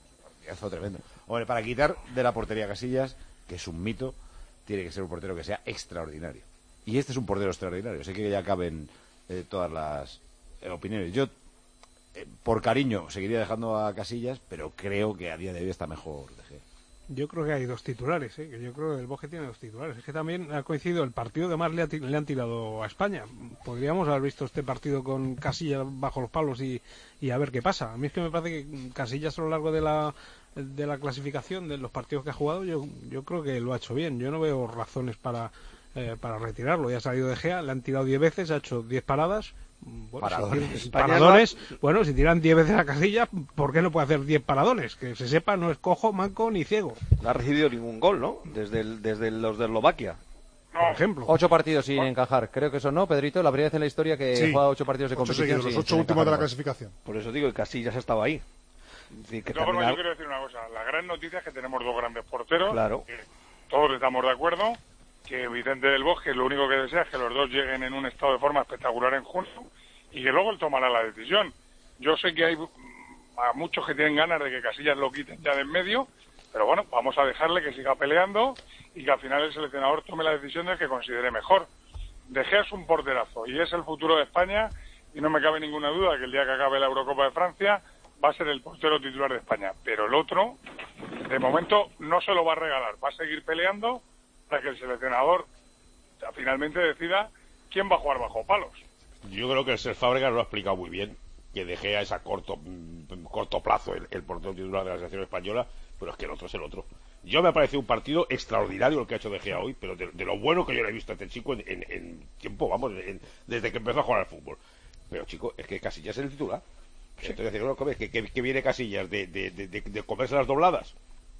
Eso tremendo. Hombre, para quitar de la portería Casillas, que es un mito, tiene que ser un portero que sea extraordinario. Y este es un portero extraordinario. Sé que ya caben eh, todas las eh, opiniones. Yo, eh, por cariño, seguiría dejando a Casillas, pero creo que a día de hoy está mejor De Gea. Yo creo que hay dos titulares, ¿eh? que yo creo que el Bosque tiene dos titulares. Es que también ha coincidido el partido que más le, ha, le han tirado a España. Podríamos haber visto este partido con Casillas bajo los palos y, y a ver qué pasa. A mí es que me parece que Casillas a lo largo de la de la clasificación, de los partidos que ha jugado, yo, yo creo que lo ha hecho bien. Yo no veo razones para, eh, para retirarlo. Ya ha salido De Gea, le han tirado diez veces, ha hecho diez paradas. Bueno, paradones. Si, paradones. Bueno, si tiran diez veces a Casillas, ¿por qué no puede hacer diez paradones? Que se sepa, no es cojo, manco ni ciego. No ha recibido ningún gol, ¿no? Desde, el, desde los de Eslovaquia. Por ejemplo. Ocho partidos sin encajar. Creo que eso no, Pedrito, la primera vez en la historia que sí. juega ocho partidos de ocho competición. Seguidos, sin, los ocho sin últimos de la encajar. clasificación. Por eso digo que Casillas estaba ahí. De todas formas, yo quiero decir una cosa. La gran noticia es que tenemos dos grandes porteros. Claro. Que todos estamos de acuerdo. Que Vicente del Bosque lo único que desea es que los dos lleguen en un estado de forma espectacular en junio y que luego él tomará la decisión. Yo sé que hay a muchos que tienen ganas de que Casillas lo quiten ya de en medio, pero bueno, vamos a dejarle que siga peleando y que al final el seleccionador tome la decisión del que considere mejor. De Gea es un porterazo y es el futuro de España y no me cabe ninguna duda que el día que acabe la Eurocopa de Francia va a ser el portero titular de España, pero el otro, de momento, no se lo va a regalar, va a seguir peleando para que el seleccionador finalmente decida quién va a jugar bajo palos. Yo creo que el Cesc Fàbregas lo ha explicado muy bien, que De Gea es a corto, corto plazo el, el portero titular de la selección española, pero es que el otro es el otro. Yo me ha parecido un partido extraordinario el que ha hecho De Gea hoy, pero de, de lo bueno que yo le he visto a este chico en, en, en tiempo, vamos, en, desde que empezó a jugar al fútbol. Pero, chico, es que Casillas es el titular. Sí. Entonces, ¿no? ¿Qué, qué, qué viene Casillas? ¿De, de, de, de, de comerse las dobladas?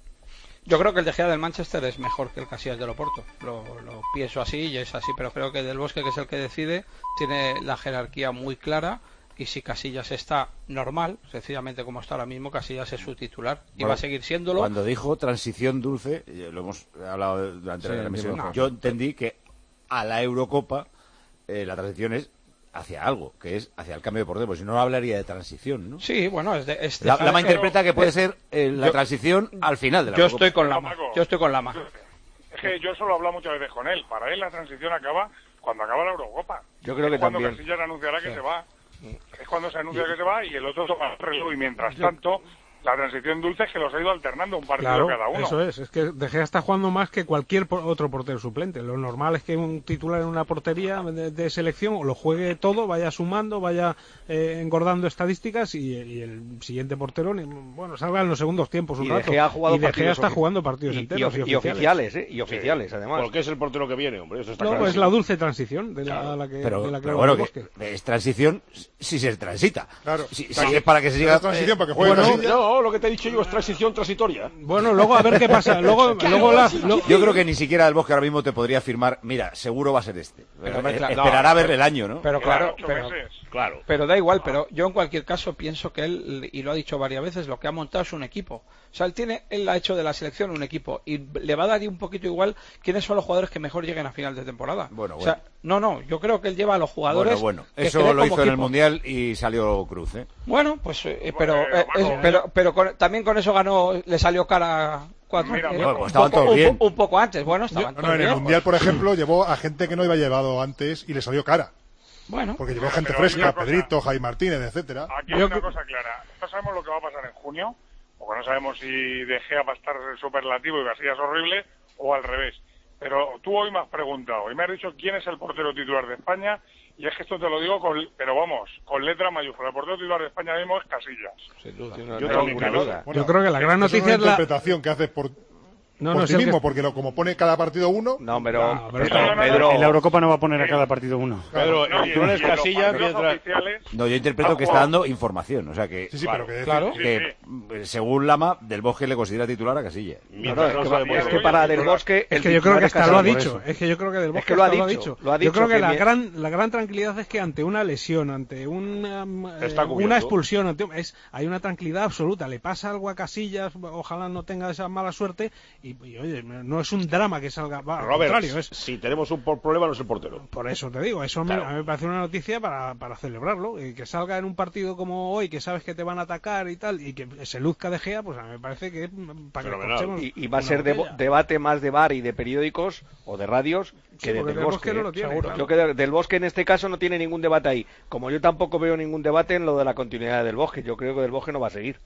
Yo creo que el De Gea del Manchester es mejor que el Casillas del Oporto. Lo, lo pienso así y es así, pero creo que Del Bosque, que es el que decide, tiene la jerarquía muy clara. Y si Casillas está normal, sencillamente como está ahora mismo, Casillas es su titular y bueno, va a seguir siéndolo. Cuando dijo transición dulce, lo hemos hablado durante sí, la emisión, no, yo entendí que a la Eurocopa eh, la transición es hacia algo, que es hacia el cambio de portero, si no, no hablaría de transición, ¿no? Sí, bueno, es de, es de la, Lama interpreta que puede ser eh, la yo, transición al final de la yo Eurocopa. Estoy con Lama, yo estoy con Lama. Es que yo solo he hablado muchas veces con él. Para él la transición acaba cuando acaba la Eurocopa. Yo creo que es cuando también. Casillas anunciará que sí. se va. Es cuando se anuncia que se va y el otro toma el relevo y mientras tanto la transición dulce es que los ha ido alternando un partido claro, cada uno. Eso es, es que De Gea está jugando más que cualquier otro portero suplente. Lo normal es que un titular en una portería de, de selección o lo juegue todo, vaya sumando, vaya eh, engordando estadísticas y, y el siguiente portero, bueno, salga en los segundos tiempos un y rato. De Gea ha jugado y De Gea está jugando partidos y, enteros y, y, y oficiales. oficiales, ¿eh? Y oficiales, además. Porque es el portero que viene, hombre, eso está no, claro. Es la dulce transición de la, claro. la que, pero, de la que pero bueno, que es transición si se transita. Claro. Si, si es para que se siga... transición, para que juegue bueno, no, lo que te he dicho yo es transición transitoria. Bueno, luego a ver qué pasa. Luego, luego la, lo... Yo creo que ni siquiera Del Bosque ahora mismo te podría afirmar, mira, seguro va a ser este. Pero, pero, claro, esperará no, a ver el año, ¿no? Pero claro, pero, claro. pero da igual, pero yo en cualquier caso pienso que él, y lo ha dicho varias veces, lo que ha montado es un equipo. O sea, él tiene, él ha hecho de la selección un equipo y le va a dar un poquito igual quiénes son los jugadores que mejor lleguen a final de temporada. Bueno, bueno. O sea, no, no, yo creo que él lleva a los jugadores. Bueno, bueno, eso lo hizo equipo. En el Mundial y salió Cruz, ¿eh? Bueno, pues, eh, pero, eh, es, pero, pero con, también con eso ganó, le salió cara. Cuatro, Mira, eh, bueno, pues un, estaban poco, todos bien. Un, un poco antes, bueno, estaban no, todos no, en bien, el Mundial, pues. por ejemplo, llevó a gente que no iba llevado antes y le salió cara. Bueno. Porque llevó gente fresca, Pedrito, Jaime Martínez, etcétera. Aquí hay una cosa clara. No sabemos lo que va a pasar en junio, porque no sabemos si De Gea va a estar superlativo y Casillas horrible, o al revés. Pero tú hoy me has preguntado, y me has dicho quién es el portero titular de España, y es que esto te lo digo, con, pero vamos, con letra mayúscula. El portero titular de España mismo es Casillas. Sin duda. Yo, yo, tengo bueno, duda. Bueno, yo creo que la gran noticia es, es la interpretación que haces por... No, por no, ti es mismo, que... porque lo, como pone cada partido uno... No, pero... No, pero Pedro, no, no, Pedro... En la Eurocopa no va a poner a cada partido uno. Pedro, no, el titular es Casillas mientras... No, yo interpreto que está dando información, o sea que... Sí, sí, claro, pero que... Claro. que sí, sí. Según Lama, Del Bosque le considera titular a Casillas. No, no, es, que, es que para Del Bosque... Es que yo creo que hasta lo ha dicho. Es que yo creo que Del Bosque es que lo ha, dicho, dicho, lo ha dicho. Yo creo que, que la, mi... gran, la gran tranquilidad es que ante una lesión, ante una, eh, una expulsión, ante, es, hay una tranquilidad absoluta. Le pasa algo a Casillas, ojalá no tenga esa mala suerte, y, y oye, no es un drama que salga, va, al Robert, contrario, es... si tenemos un problema no es el portero. Por eso te digo, eso claro. me, a mí me parece una noticia para, para celebrarlo, y que salga en un partido como hoy, que sabes que te van a atacar y tal, y que se luzca De Gea, pues a mí me parece que es para que lo y, y va a ser de, debate más de V A R y de periódicos o de radios que sí, de, del Del Bosque, Bosque no lo tiene, seguro. Claro. Yo que de, Del Bosque en este caso no tiene ningún debate ahí, como yo tampoco veo ningún debate en lo de la continuidad de Del Bosque. Yo creo que Del Bosque no va a seguir.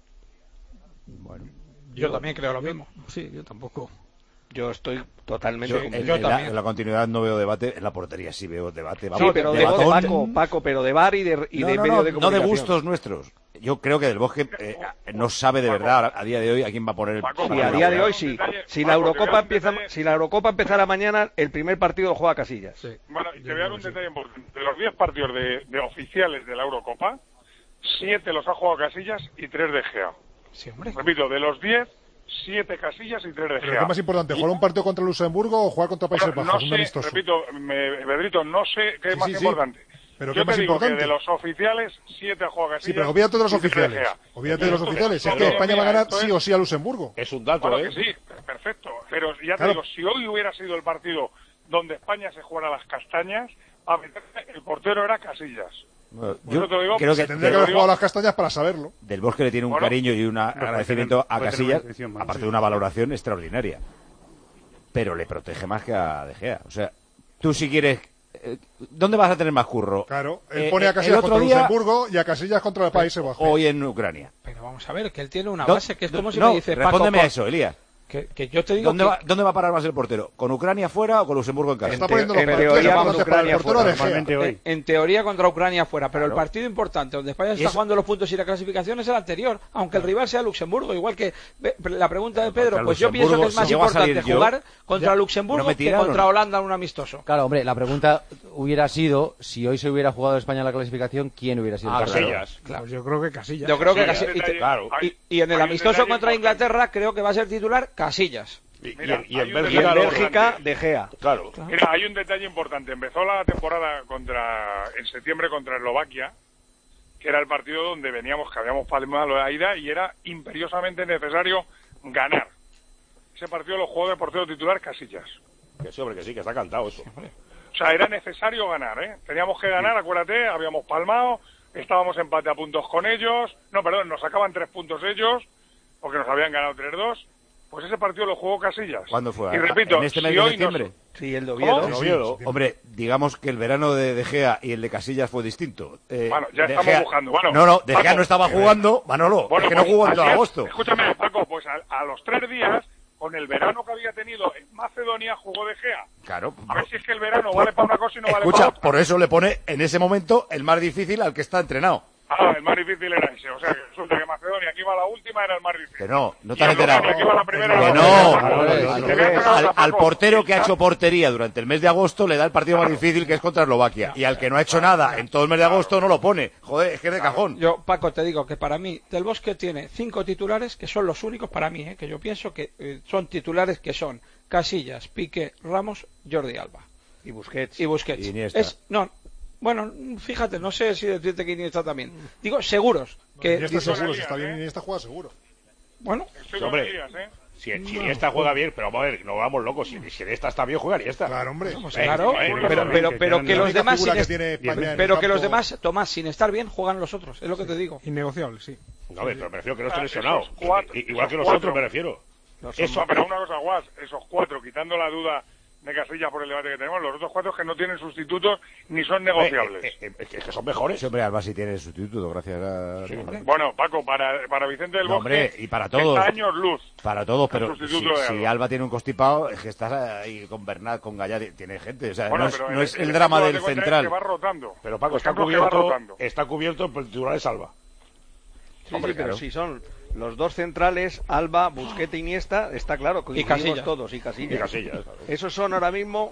Bueno, yo, yo también creo lo mismo. Sí, yo tampoco. Yo estoy totalmente... Yo, en, yo en, la, en la continuidad no veo debate, en la portería sí veo debate. Vamos, sí, pero de, de Paco, Paco, pero de V A R y de, y no, de no, medio no, de comunicación. No de gustos nuestros. Yo creo que Del Bosque eh, no sabe de verdad a día de hoy a quién va a poner el... Paco, sí, a día de hoy sí. Si la Eurocopa empieza, si la Eurocopa empezara mañana, el primer partido lo juega Casillas. Sí. Bueno, y te voy a dar un detalle importante. De los diez partidos de, de oficiales de la Eurocopa, siete los ha jugado Casillas y tres De Gea. Sí, hombre. Repito, de los diez... siete Casillas y tres De Gea. ¿Pero qué es más importante, jugar un partido contra Luxemburgo o jugar contra Países bueno, Bajos? No un sé, repito, me, Pedrito, no sé qué es sí, más sí, importante. Sí. ¿Pero Yo qué te más digo importante? que de los oficiales, siete ha jugado Casillas. Sí, pero olvídate de los oficiales. Olvídate de los oficiales. Es que España va a ganar sí o sí a Luxemburgo. Es un dato, bueno, ¿eh? Que sí, perfecto. Pero ya te claro. digo, si hoy hubiera sido el partido donde España se jugara las castañas, a meter, el portero era Casillas. Bueno, yo yo digo, creo que tendría que haber jugado las castañas para saberlo. Del Bosque le tiene un bueno, cariño y un agradecimiento a Casillas, aparte de una valoración extraordinaria. Pero le protege más que a De Gea. O sea, tú si quieres... ¿Dónde vas a tener más curro? Claro, él pone a Casillas contra día, Luxemburgo y a Casillas contra el Países Bajos. Hoy en Ucrania. Pero vamos a ver, que él tiene una base que es como si no, me dice respóndeme Paco, a eso, Elías. Que, que yo te digo ¿Dónde, que... va, ¿Dónde va a parar más el portero? ¿Con Ucrania fuera o con Luxemburgo en casa? En, te, en teoría vamos Ucrania fuera. En, en teoría contra Ucrania fuera, pero claro. El partido importante donde España está jugando los puntos y la clasificación es el anterior, aunque el rival sea Luxemburgo. Igual que la pregunta de Pedro, pues yo pienso que es más importante jugar contra Luxemburgo que contra Holanda en un amistoso. Claro, hombre, la pregunta hubiera sido, si hoy se hubiera jugado España en la clasificación, ¿quién hubiera sido ah, el Casillas? Claro. Pues yo creo que Casillas. Yo creo que Casillas. Casillas. Y, te, claro. y, y en el amistoso contra Inglaterra creo que va a ser titular Casillas. Mira, y, y en Bélgica, Bélgica De Gea. Claro. Mira, hay un detalle importante. Empezó la temporada contra en septiembre contra Eslovaquia, que era el partido donde veníamos, que habíamos palmado la ida y era imperiosamente necesario ganar. Ese partido lo jugó de portero titular Casillas. Que sí, hombre, que sí, que está cantado eso. O sea, era necesario ganar, ¿eh? Teníamos que ganar, acuérdate, habíamos palmado, estábamos empate a puntos con ellos. No, perdón, nos sacaban tres puntos ellos, porque nos habían ganado tres dos. Pues ese partido lo jugó Casillas. ¿Cuándo fue? Y repito, ¿en este mes si de hoy septiembre? Nos... Sí, el de Oviedo. Sí, sí, sí, hombre, digamos que el verano de De Gea y el de Casillas fue distinto. Eh, bueno, ya de estamos Gea... buscando. Bueno, no, no, De Paco, Gea no estaba jugando, Manolo, bueno, es que no pues, jugó en todo es. agosto. Escúchame, Paco, pues a, a los tres días, con el verano que había tenido en Macedonia, jugó De Gea. Claro. A ver si es que el verano vale para una cosa y no vale Escucha, para otra. por eso le pone en ese momento el más difícil al que está entrenado. Ah, el más difícil era ese. O sea, que resulta que Macedonia, que iba la última, era el más difícil. Que no, no te has enterado. Que iba la primera, que no. no. Al, al portero que ha hecho portería durante el mes de agosto le da el partido más difícil, que es contra Eslovaquia. Y al que no ha hecho nada en todo el mes de agosto no lo pone. Joder, es que es de cajón. Yo, Paco, te digo que para mí Del Bosque tiene cinco titulares que son los únicos para mí, ¿eh? Que yo pienso que eh, son titulares que son Casillas, Piqué, Ramos, Jordi Alba. Y Busquets. Y Busquets. Y Iniesta. Es, no, bueno, fíjate, no sé si decirte que Iniesta también. Digo, seguros. Que Iniesta seguro, si está bien Iniesta juega seguro. Bueno, hombre, ¿eh? si, si Iniesta juega bien, pero vamos a ver, no vamos locos, si, si Iniesta está bien, juega Iniesta. Claro, hombre. Pues claro, eh, pero, pero, pero que los demás, sin est- que pero que los demás, Tomás, sin estar bien, juegan los otros, es lo que te digo. Innegociable, sí. No, pero me refiero que no esté lesionado. Cuatro, Igual que los cuatro. otros, me refiero. No, eso, pero una cosa, Guas, esos cuatro, quitando la duda de Casillas por el debate que tenemos, los otros cuatro que no tienen sustitutos ni son negociables. Eh, eh, eh, es que son mejores. Sí, hombre, Alba sí tiene sustituto, gracias a... Sí, bueno, Paco, para, para Vicente del no, Bosque, hombre, y para todos. está años luz. Para todos, pero si, sustituto de si Alba. Alba tiene un constipado, es que estás ahí con Bernat, con Gallá, tiene gente. O sea, Bueno, no es, pero no el- es el, el drama ejemplo del de cuenta central. es que va rotando. Pero Paco, Los está ejemplos que va cubierto, rotando. está cubierto por el titular de Salva. Sí, Hombre, sí, pero claro. Si son los dos centrales, Alba, Busquets e Iniesta, está claro, y Casillas. todos, y Casillas. Y Casillas, claro. Esos son ahora mismo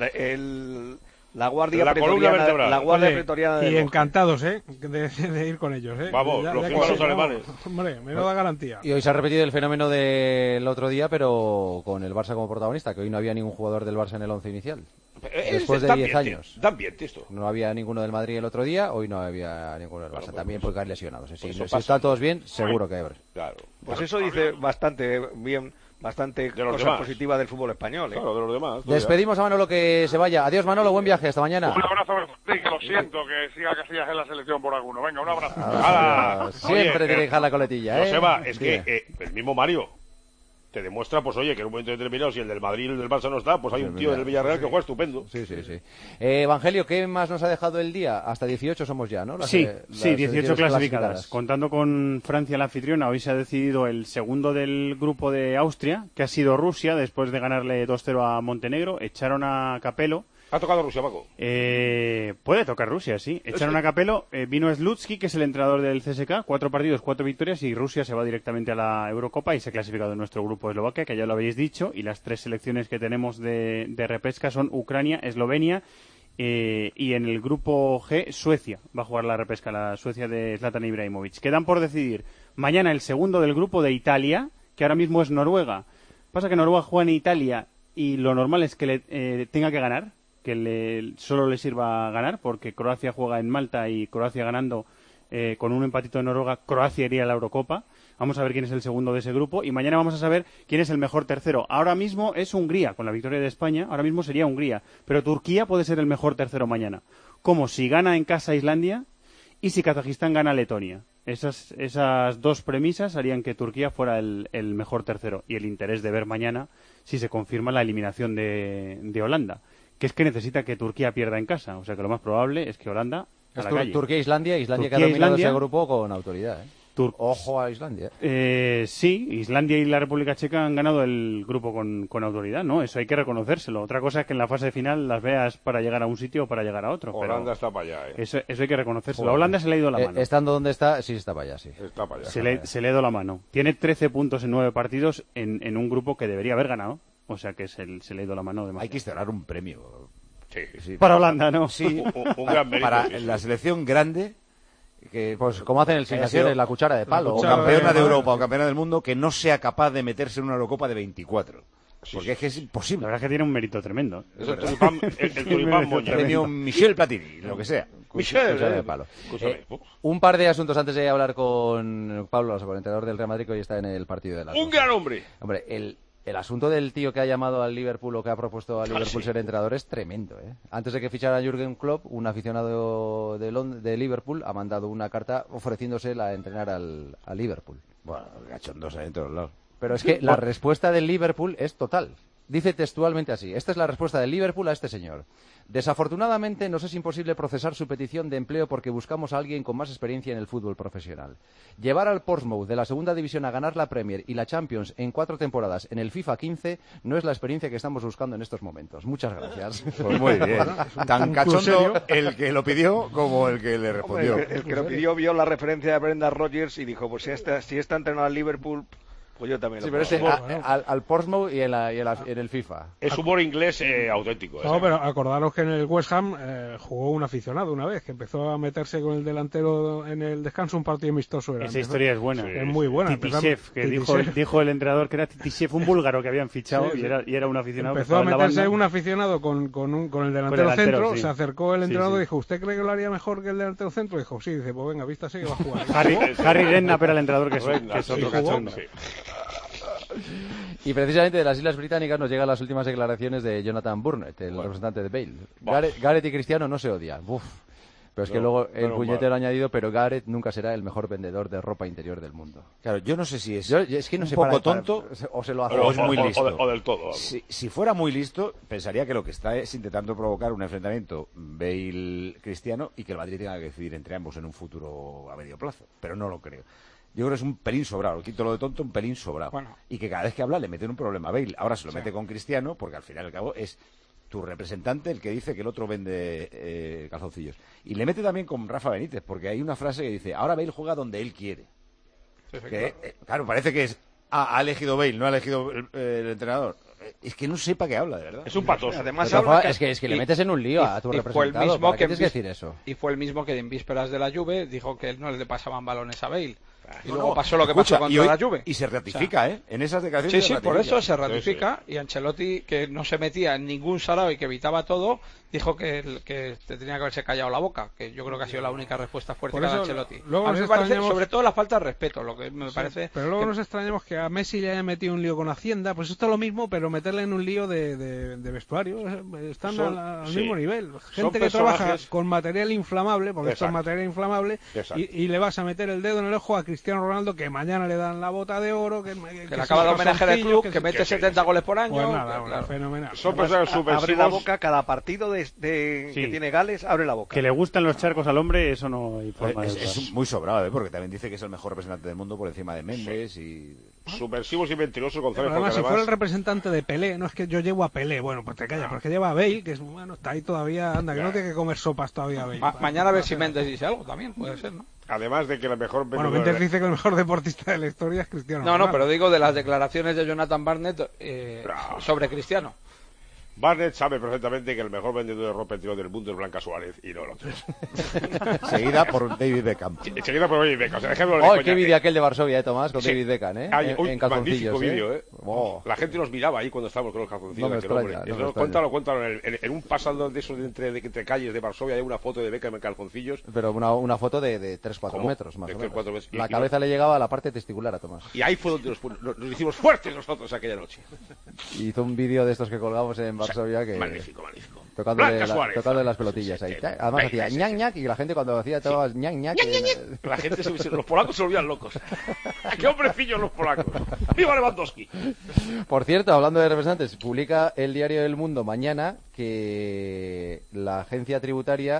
el, la guardia la pretoriana, la guardia Oye, pretoriana y del encantados, ¿eh? De, de ir con ellos, ¿eh? Vamos, Ya, lo ya firman que los sí, alemanes. vamos. Hombre, menuda garantía. Y hoy se ha repetido el fenómeno del otro día, pero con el Barça como protagonista, que hoy no había ningún jugador del Barça en el once inicial. Después de diez años. Da ambiente esto. No había ninguno del Madrid el otro día, hoy no había ninguno del Barça. También porque hay lesionados. Si, pues si pasa. están todos bien, seguro que hay. Claro. Pues eso dice bastante bien, bastante De los cosa demás. positiva del fútbol español. ¿eh? Claro, de los demás. Despedimos a Manolo que se vaya. Adiós, Manolo, buen viaje, hasta mañana. Un abrazo, sí, que lo siento que siga Casillas en la selección por alguno. Venga, un abrazo. ¡Hala! Siempre Oye, tiene que eh, dejar la coletilla, ¿eh? Joseba, es Dime. que eh, el mismo Mario te demuestra, pues oye, que en un momento determinado, si el del Madrid y el del Barça no está, pues hay un tío del Villarreal que juega estupendo. Sí, sí, sí. Eh, Evangelio, ¿qué más nos ha dejado el día? Hasta dieciocho somos ya, ¿no? Las, Sí, eh, las sí, dieciocho selecciones clasificadas. Contando con Francia la anfitriona, hoy se ha decidido el segundo del grupo de Austria, que ha sido Rusia, después de ganarle dos cero a Montenegro. Echaron a Capello. ¿Ha tocado Rusia, Paco? Eh, puede tocar Rusia, sí. Echaron a Capello. Eh, vino Slutsky, que es el entrenador del C S K. Cuatro partidos, cuatro victorias, y Rusia se va directamente a la Eurocopa y se ha clasificado en nuestro grupo Eslovaquia, que ya lo habéis dicho. Y las tres selecciones que tenemos de, de repesca son Ucrania, Eslovenia eh, y en el grupo G, Suecia. Va a jugar la repesca, la Suecia de Zlatan Ibrahimovic. Quedan por decidir mañana el segundo del grupo de Italia, que ahora mismo es Noruega. Pasa que Noruega juega en Italia y lo normal es que le eh, tenga que ganar, que le, solo le sirva ganar, porque Croacia juega en Malta y Croacia ganando eh, con un empatito de Noruega, Croacia iría a la Eurocopa. Vamos a ver quién es el segundo de ese grupo y mañana vamos a saber quién es el mejor tercero. Ahora mismo es Hungría, con la victoria de España, ahora mismo sería Hungría, pero Turquía puede ser el mejor tercero mañana. Como si gana en casa Islandia y si Kazajistán gana Letonia. Esas, esas dos premisas harían que Turquía fuera el, el mejor tercero, y el interés de ver mañana si se confirma la eliminación de, de Holanda, que es que necesita que Turquía pierda en casa, o sea que lo más probable es que Holanda a Es la Tur- calle. Turquía-Islandia, Islandia que ha Turquía, dominado Islandia. ese grupo con autoridad, ¿eh? turcos. Ojo a Islandia. Eh, sí, Islandia y la República Checa han ganado el grupo con, con autoridad, ¿no? Eso hay que reconocérselo. Otra cosa es que en la fase final las veas para llegar a un sitio o para llegar a otro. Holanda pero está para allá, ¿eh? Eso, eso hay que reconocerlo. A Holanda se le ha ido la Eh, mano. estando donde está, sí está para allá, sí. Está para allá. Se le, se le ha ido la mano. Tiene trece puntos en nueve partidos en, en un grupo que debería haber ganado. O sea que se, se le ha ido la mano demasiado. Hay que instalar un premio. Sí. Sí. Para Holanda, ¿no? Sí, Un, un gran mérito. para sí, sí. la selección grande. Que, Pues como hacen el Seis Naciones, la cuchara de palo. O campeona de Europa o campeona del mundo que no sea capaz de meterse en una Eurocopa de veinticuatro. Sí, porque es que es imposible. La verdad es que tiene un mérito tremendo. Es el tulipán, el, el tulipán moña. Premio Michel Platini, lo que sea. Michel, Cuchara eh. de palo. Escúchame, Eh, uf. un par de asuntos antes de hablar con Pablo Lasso, con el entrenador del Real Madrid, que hoy está en el partido de la Un gran hombre. Hombre, el, el asunto del tío que ha llamado al Liverpool o que ha propuesto al Liverpool sí. ser entrenador es tremendo, ¿eh? Antes de que fichara a Jürgen Klopp, un aficionado de, Lond- de Liverpool ha mandado una carta ofreciéndose a entrenar al, al Liverpool. Bueno, cachondos ahí en todos lados. Pero es que la respuesta del Liverpool es total. Dice textualmente así: esta es la respuesta del Liverpool a este señor. Desafortunadamente nos es imposible procesar su petición de empleo porque buscamos a alguien con más experiencia en el fútbol profesional. Llevar al Portsmouth de la segunda división a ganar la Premier y la Champions en cuatro temporadas en el FIFA quince no es la experiencia que estamos buscando en estos momentos. Muchas gracias. Pues muy bien. Tan cachondo el que lo pidió como el que le respondió. Hombre, el, que- el que lo pidió vio la referencia de Brendan Rodgers y dijo, pues si está, si está entrenado al Liverpool, pues yo también lo Sí, pero puedo ese, hacer. a- al, al Portsmouth y en, la- y en la- en el FIFA. Es humor inglés eh, auténtico. No, ese. pero acordaros que en el West Ham eh, jugó un aficionado una vez, que empezó a meterse con el delantero en el descanso, un partido amistoso. Era. Esa Empezó- historia es buena. Es muy buena. Titishev, que Titishev. dijo, dijo el entrenador que era Titishev, un búlgaro que habían fichado Sí, sí. Y, era, y era un aficionado. que Empezó a estaba en la meterse banda. un aficionado con, con, un, con el delantero, Con el delantero, centro, sí. se acercó el Sí, entrenador sí. y dijo, ¿usted cree que lo haría mejor que el delantero centro? Dijo, sí, dice, pues venga, vístase que va a jugar. Harry, Harry Redknapp era el entrenador que es, Redknapp, que es sí, otro jugó. cachondo. Sí. Y precisamente de las Islas Británicas nos llegan las últimas declaraciones de Jonathan Burnett, el representante de Bale. Gareth, Gareth y Cristiano no se odian. Uf. Pero es que No, luego el menos puñetero mal. añadido, pero Gareth nunca será el mejor vendedor de ropa interior del mundo. Claro, yo no sé si es, Yo- es que no un sé poco para- para- tonto o se lo hace. o es muy o- o- listo. o de- o del todo, vamos. Si, si fuera muy listo, pensaría que lo que está es intentando provocar un enfrentamiento Bale-Cristiano y que el Madrid tenga que decidir entre ambos en un futuro a medio plazo. Pero no lo creo. Yo creo que es un pelín sobrado, quito lo de tonto, un pelín sobrado. Bueno. Y que cada vez que habla le meten un problema a Bale. Ahora se lo mete con Cristiano, porque al final y al cabo es tu representante el que dice que el otro vende eh, calzoncillos. Y le mete también con Rafa Benítez, porque hay una frase que dice, ahora Bale juega donde él quiere. Sí, sí, Que, claro. eh, claro, parece que es, ah, ha elegido Bale, no ha elegido el, el entrenador. Eh, Es que no sepa qué habla, de verdad. Es un patoso. Además, De todas habla formas, que- es que, es que le y- metes en un lío a tu y fue el representado. mismo ¿Para que qué en tienes que vis- decir eso? Y fue el mismo que en vísperas de la Juve dijo que no le pasaban balones a Bale. Y No, luego no, pasó lo que escucha, pasó y contra hoy- la Juve. y se ratifica, O sea, ¿eh? En esas declaraciones Sí, se sí, por ratifica. eso se ratifica. Y Ancelotti, que no se metía en ningún sarao y que evitaba todo, dijo que, el- que te tenía que haberse callado la boca. Que yo creo que ha sido la única respuesta fuerte Por que ha dado eso, Ancelotti. luego A mí nos me parece, extrañamos- sobre todo la falta de respeto, lo que me Sí, parece. pero luego que- nos extrañamos que a Messi le haya metido un lío con Hacienda, pues esto es lo mismo, pero meterle en un lío de, de, de vestuario. eh, Están Son- al, al sí. mismo nivel. Son Gente que trabaja personajes- con material inflamable, porque esto es Exacto. material inflamable, Exacto. y, y le vas a meter el dedo en el ojo a Cristiano Ronaldo, que mañana le dan la bota de oro, que, que, que le acaba de homenaje del club, que, que mete que- setenta goles por año. Pues nada, que, bueno, claro. fenomenal. Son Además, personajes a- abre la subversivos. boca cada partido de, de- Sí. que tiene Gales, abre la boca. Que le gustan los charcos al hombre, eso no hay forma de Es, dudar. es muy sobrado, ¿eh? Porque también dice que es el mejor representante del mundo por encima de Méndez y... Subversivos y mentirosos, Pero González, además, porque si fuera el además... representante de Pelé, no es que yo llevo a Pelé, bueno, pues te callas, porque lleva a Bale, que es, bueno, está ahí todavía, anda, que no tiene que comer sopas todavía Bale. Ma- mañana a ver si Méndez dice algo también, puede ser, ¿no? Además de que la mejor... Bueno, vendedora- Méndez dice que el mejor deportista de la historia es Cristiano No, no, Ronaldo. pero digo de las declaraciones de Jonathan Barnett eh, sobre Cristiano. Barnett sabe perfectamente que el mejor vendedor de ropa interior del mundo es Blanca Suárez y no el otro. Seguida por David Beckham. Enseguida por David Beckham. O sea, ejemplo de ¡Oh, coña, qué eh, vídeo aquel de Varsovia, eh, Tomás, con sí. David Beckham, eh! Ay, en, uy, en calzoncillos, magnífico vídeo, ¿eh? Oh. La gente nos miraba ahí cuando estábamos con los calzoncillos. No me aquel extraña, hombre. no me Eso, extraña. cuéntalo, cuéntalo. En, en- en un pasado de esos de entre, de, entre calles de Varsovia hay una foto de Beckham en calzoncillos. Pero una, una foto de, de tres cuatro ¿Cómo? metros, más De o tres, menos. cuatro metros. Y- La y cabeza le llegaba a la parte testicular a Tomás. Y ahí fue donde nos, pu- nos- nos hicimos fuertes nosotros aquella noche. Hizo un vídeo de estos que colgamos en Varsovia que... Magnífico, magnífico. Tocándole, Blanca la- Suárez. tocándole las pelotillas ahí. Sí, sí. Además Sí, hacía sí, ñac sí. ñac y la gente cuando hacía todas ñac ñac... eh, La gente, se, se- los polacos se volvían locos. ¡Qué hombrecillos los polacos! ¡Viva Lewandowski! Por cierto, hablando de representantes, publica el diario El Mundo mañana que la agencia tributaria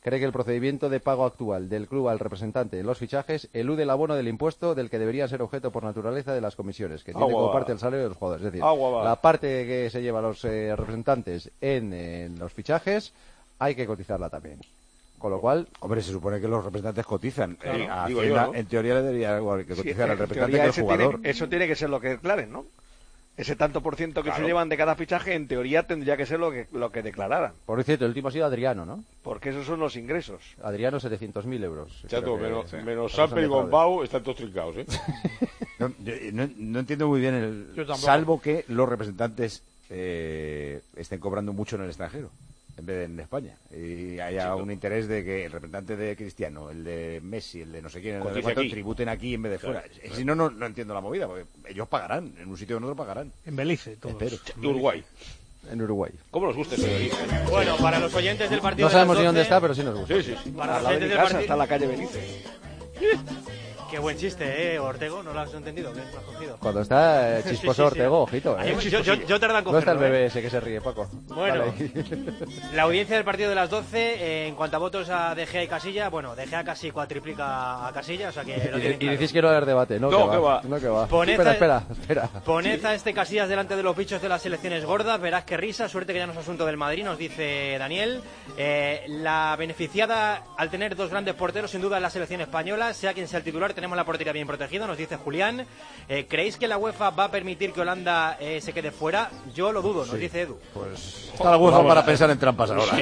cree que el procedimiento de pago actual del club al representante en los fichajes elude el abono del impuesto del que debería ser objeto por naturaleza de las comisiones, que tiene Agua como va. parte el salario de los jugadores. Es decir, Agua va. la parte que se lleva a los eh, representantes en, en los fichajes hay que cotizarla también. Con lo cual... Hombre, se supone que los representantes cotizan. Claro, Eh, a digo Hacienda, yo, ¿no? En teoría le debería igual que Sí, cotizar al en representante teoría que al ese jugador. tiene- eso tiene que ser lo que declaren, ¿no? Ese tanto por ciento que Claro. se llevan de cada fichaje, en teoría tendría que ser lo que, lo que declararan. Por cierto, el último ha sido Adriano, ¿no? Porque esos son los ingresos. Adriano, setecientos mil euros. Chato, Creo que- menos, sí. menos Estamos Samper y en fraude. Gombau están todos trincados, ¿eh? No, yo- no- no entiendo muy bien el... Yo tampoco. Salvo que los representantes eh, estén cobrando mucho en el extranjero, en vez de en España. Y haya un interés de que el representante de Cristiano, el de Messi, el de no sé quién, el de no sé Cotice cuánto, aquí. tributen aquí en vez de Claro, fuera. claro. Si no, no, no entiendo la movida, porque ellos pagarán, en un sitio o en otro pagarán. En Belice, todos. Espero. Y Uruguay. En Uruguay. ¿Cómo nos gusta ese Belice? Bueno, para los oyentes del partido No de las sabemos ni dónde doce, está, pero sí nos gusta. Sí, sí, sí. Para Al los lado de oyentes mi del casa partido... está la calle Belice. Qué buen chiste, ¿eh, Ortego? ¿No lo has entendido? ¿Qué lo has cogido? Cuando está eh, Sí, chisposo sí, sí. Ortego, ojito. Ahí ¿eh? yo, yo, yo tardo en ¿Dónde está el cogerlo, bebé ¿eh? ese que se ríe, Paco? Bueno, Vale. la audiencia del partido de las doce, eh, en cuanto a votos a De Gea y Casilla, bueno, De Gea casi cuatriplica a Casilla, o sea que lo Y, tienen y claro. decís que no va a haber debate, ¿no? No, que que va. va. No, que va. Poned espera, a- espera, espera. Poned a este Casillas delante de los bichos de las selecciones gordas, verás qué risa, suerte que ya no es asunto del Madrid, nos dice Daniel. Eh, la beneficiada al tener dos grandes porteros, sin duda, es la selección española, sea quien sea el titular, tenemos la portería bien protegida, nos dice Julián. Eh, ¿Creéis que la UEFA va a permitir que Holanda eh, se quede fuera? Yo lo dudo, nos Sí. dice Edu. Pues está la UEFA para pensar en trampas ahora.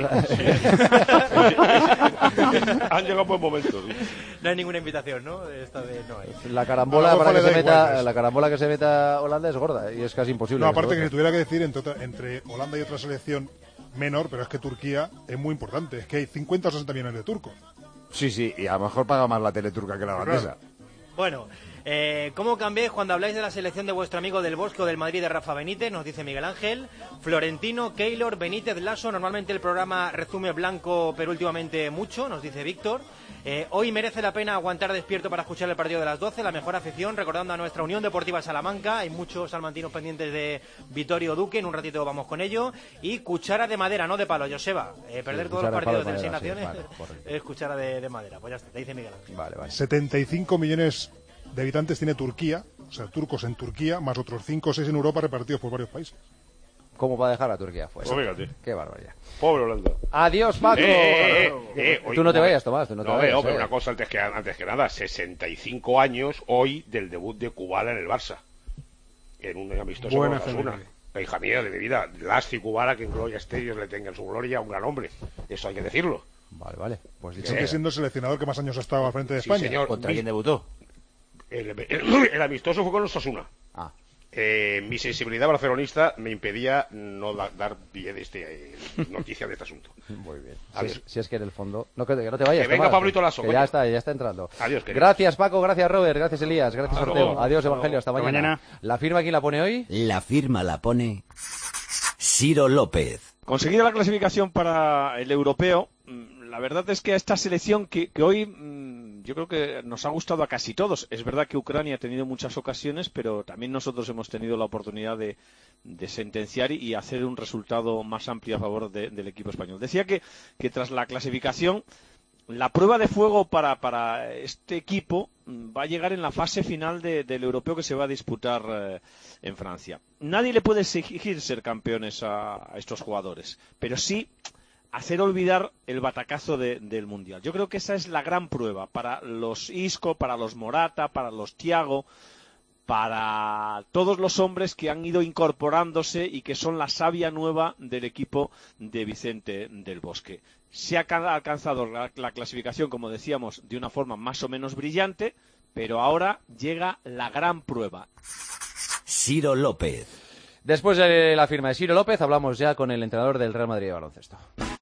Han llegado buen momento. Sí. No hay ninguna invitación, ¿no? Esta de no hay. La carambola A la UEFA para que le se da meta, igual, pues. la carambola que se meta Holanda es gorda y es casi imposible. No, aparte que se si tuviera que decir entre, otra- entre Holanda y otra selección menor, pero es que Turquía es muy importante. Es que hay cincuenta o sesenta millones de turcos. Sí, sí, y a lo mejor paga más la tele turca que la holandesa. Bueno, eh, ¿cómo cambiáis cuando habláis de la selección de vuestro amigo del Bosque o del Madrid de Rafa Benítez? Nos dice Miguel Ángel. Florentino, Keylor, Benítez, Lasso. Normalmente el programa resume blanco, pero últimamente mucho, nos dice Víctor. Eh, hoy merece la pena aguantar despierto para escuchar el partido de las doce, la mejor afición, recordando a nuestra Unión Deportiva Salamanca. Hay muchos salmantinos pendientes de Vittorio Duque, en un ratito vamos con ello. Y cuchara de madera, no de palo, Joseba. Eh, perder Sí, todos los cuchara de partidos palo de de seis madera, sí, naciones vale, correcto. es cuchara de, de madera. Pues ya está, te dice Miguel Ángel. Vale, vale. setenta y cinco millones de habitantes tiene Turquía, o sea, turcos en Turquía, más otros cinco o seis en Europa repartidos por varios países. ¿Cómo va a dejar a Turquía fuera? Pues fíjate. Qué barbaridad. Pobre Holanda. Adiós, Paco. Eh, eh, eh, eh, Tú oye, no te no, vayas, Tomás. Tú no te No, vayas. veo, pero eh. una cosa antes que, antes que nada, sesenta y cinco años hoy del debut de Kubala en el Barça. En un amistoso Buena con Osasuna. efeméride. La hija mía de mi vida, Lasti Kubala, que en gloria esté, Dios le tenga en su gloria, un gran hombre. Eso hay que decirlo. Vale, vale. Pues dicho Sigue queda. siendo el seleccionador que más años ha estado al frente de Sí, España. señor. ¿Contra Mi- quién debutó? El, el- el amistoso fue con Osasuna. Ah. Eh, mi sensibilidad barcelonista me impedía no da- dar pie de este eh, noticia de este asunto. Muy bien. Si Adiós. es, si es que en el fondo. No, que, que no te vayas. Que venga Tomás, Pablito Lasso, que coño. ya está, ya está entrando. Adiós, querido. Gracias, Paco. Gracias, Robert. Gracias, Elías. Gracias, Hasta Sorteo. luego. Adiós, Hasta Evangelio. Hasta Hasta mañana. mañana. ¿La firma quién la pone hoy? La firma la pone Ciro López. Conseguida la clasificación para el europeo, mm, la verdad es que a esta selección que, que hoy mm, yo creo que nos ha gustado a casi todos. Es verdad que Ucrania ha tenido muchas ocasiones, pero también nosotros hemos tenido la oportunidad de, de sentenciar y hacer un resultado más amplio a favor de- del equipo español. Decía que, que tras la clasificación, la prueba de fuego para, para este equipo mm, va a llegar en la fase final de- del europeo que se va a disputar eh, en Francia. Nadie le puede exigir ser campeones a, a estos jugadores, pero sí hacer olvidar el batacazo de- del Mundial. Yo creo que esa es la gran prueba para los Isco, para los Morata, para los Thiago, para todos los hombres que han ido incorporándose y que son la savia nueva del equipo de Vicente del Bosque. Se ha ca- alcanzado la, la clasificación, como decíamos, de una forma más o menos brillante, pero ahora llega la gran prueba. Ciro López. Después de la firma de Ciro López, hablamos ya con el entrenador del Real Madrid de baloncesto.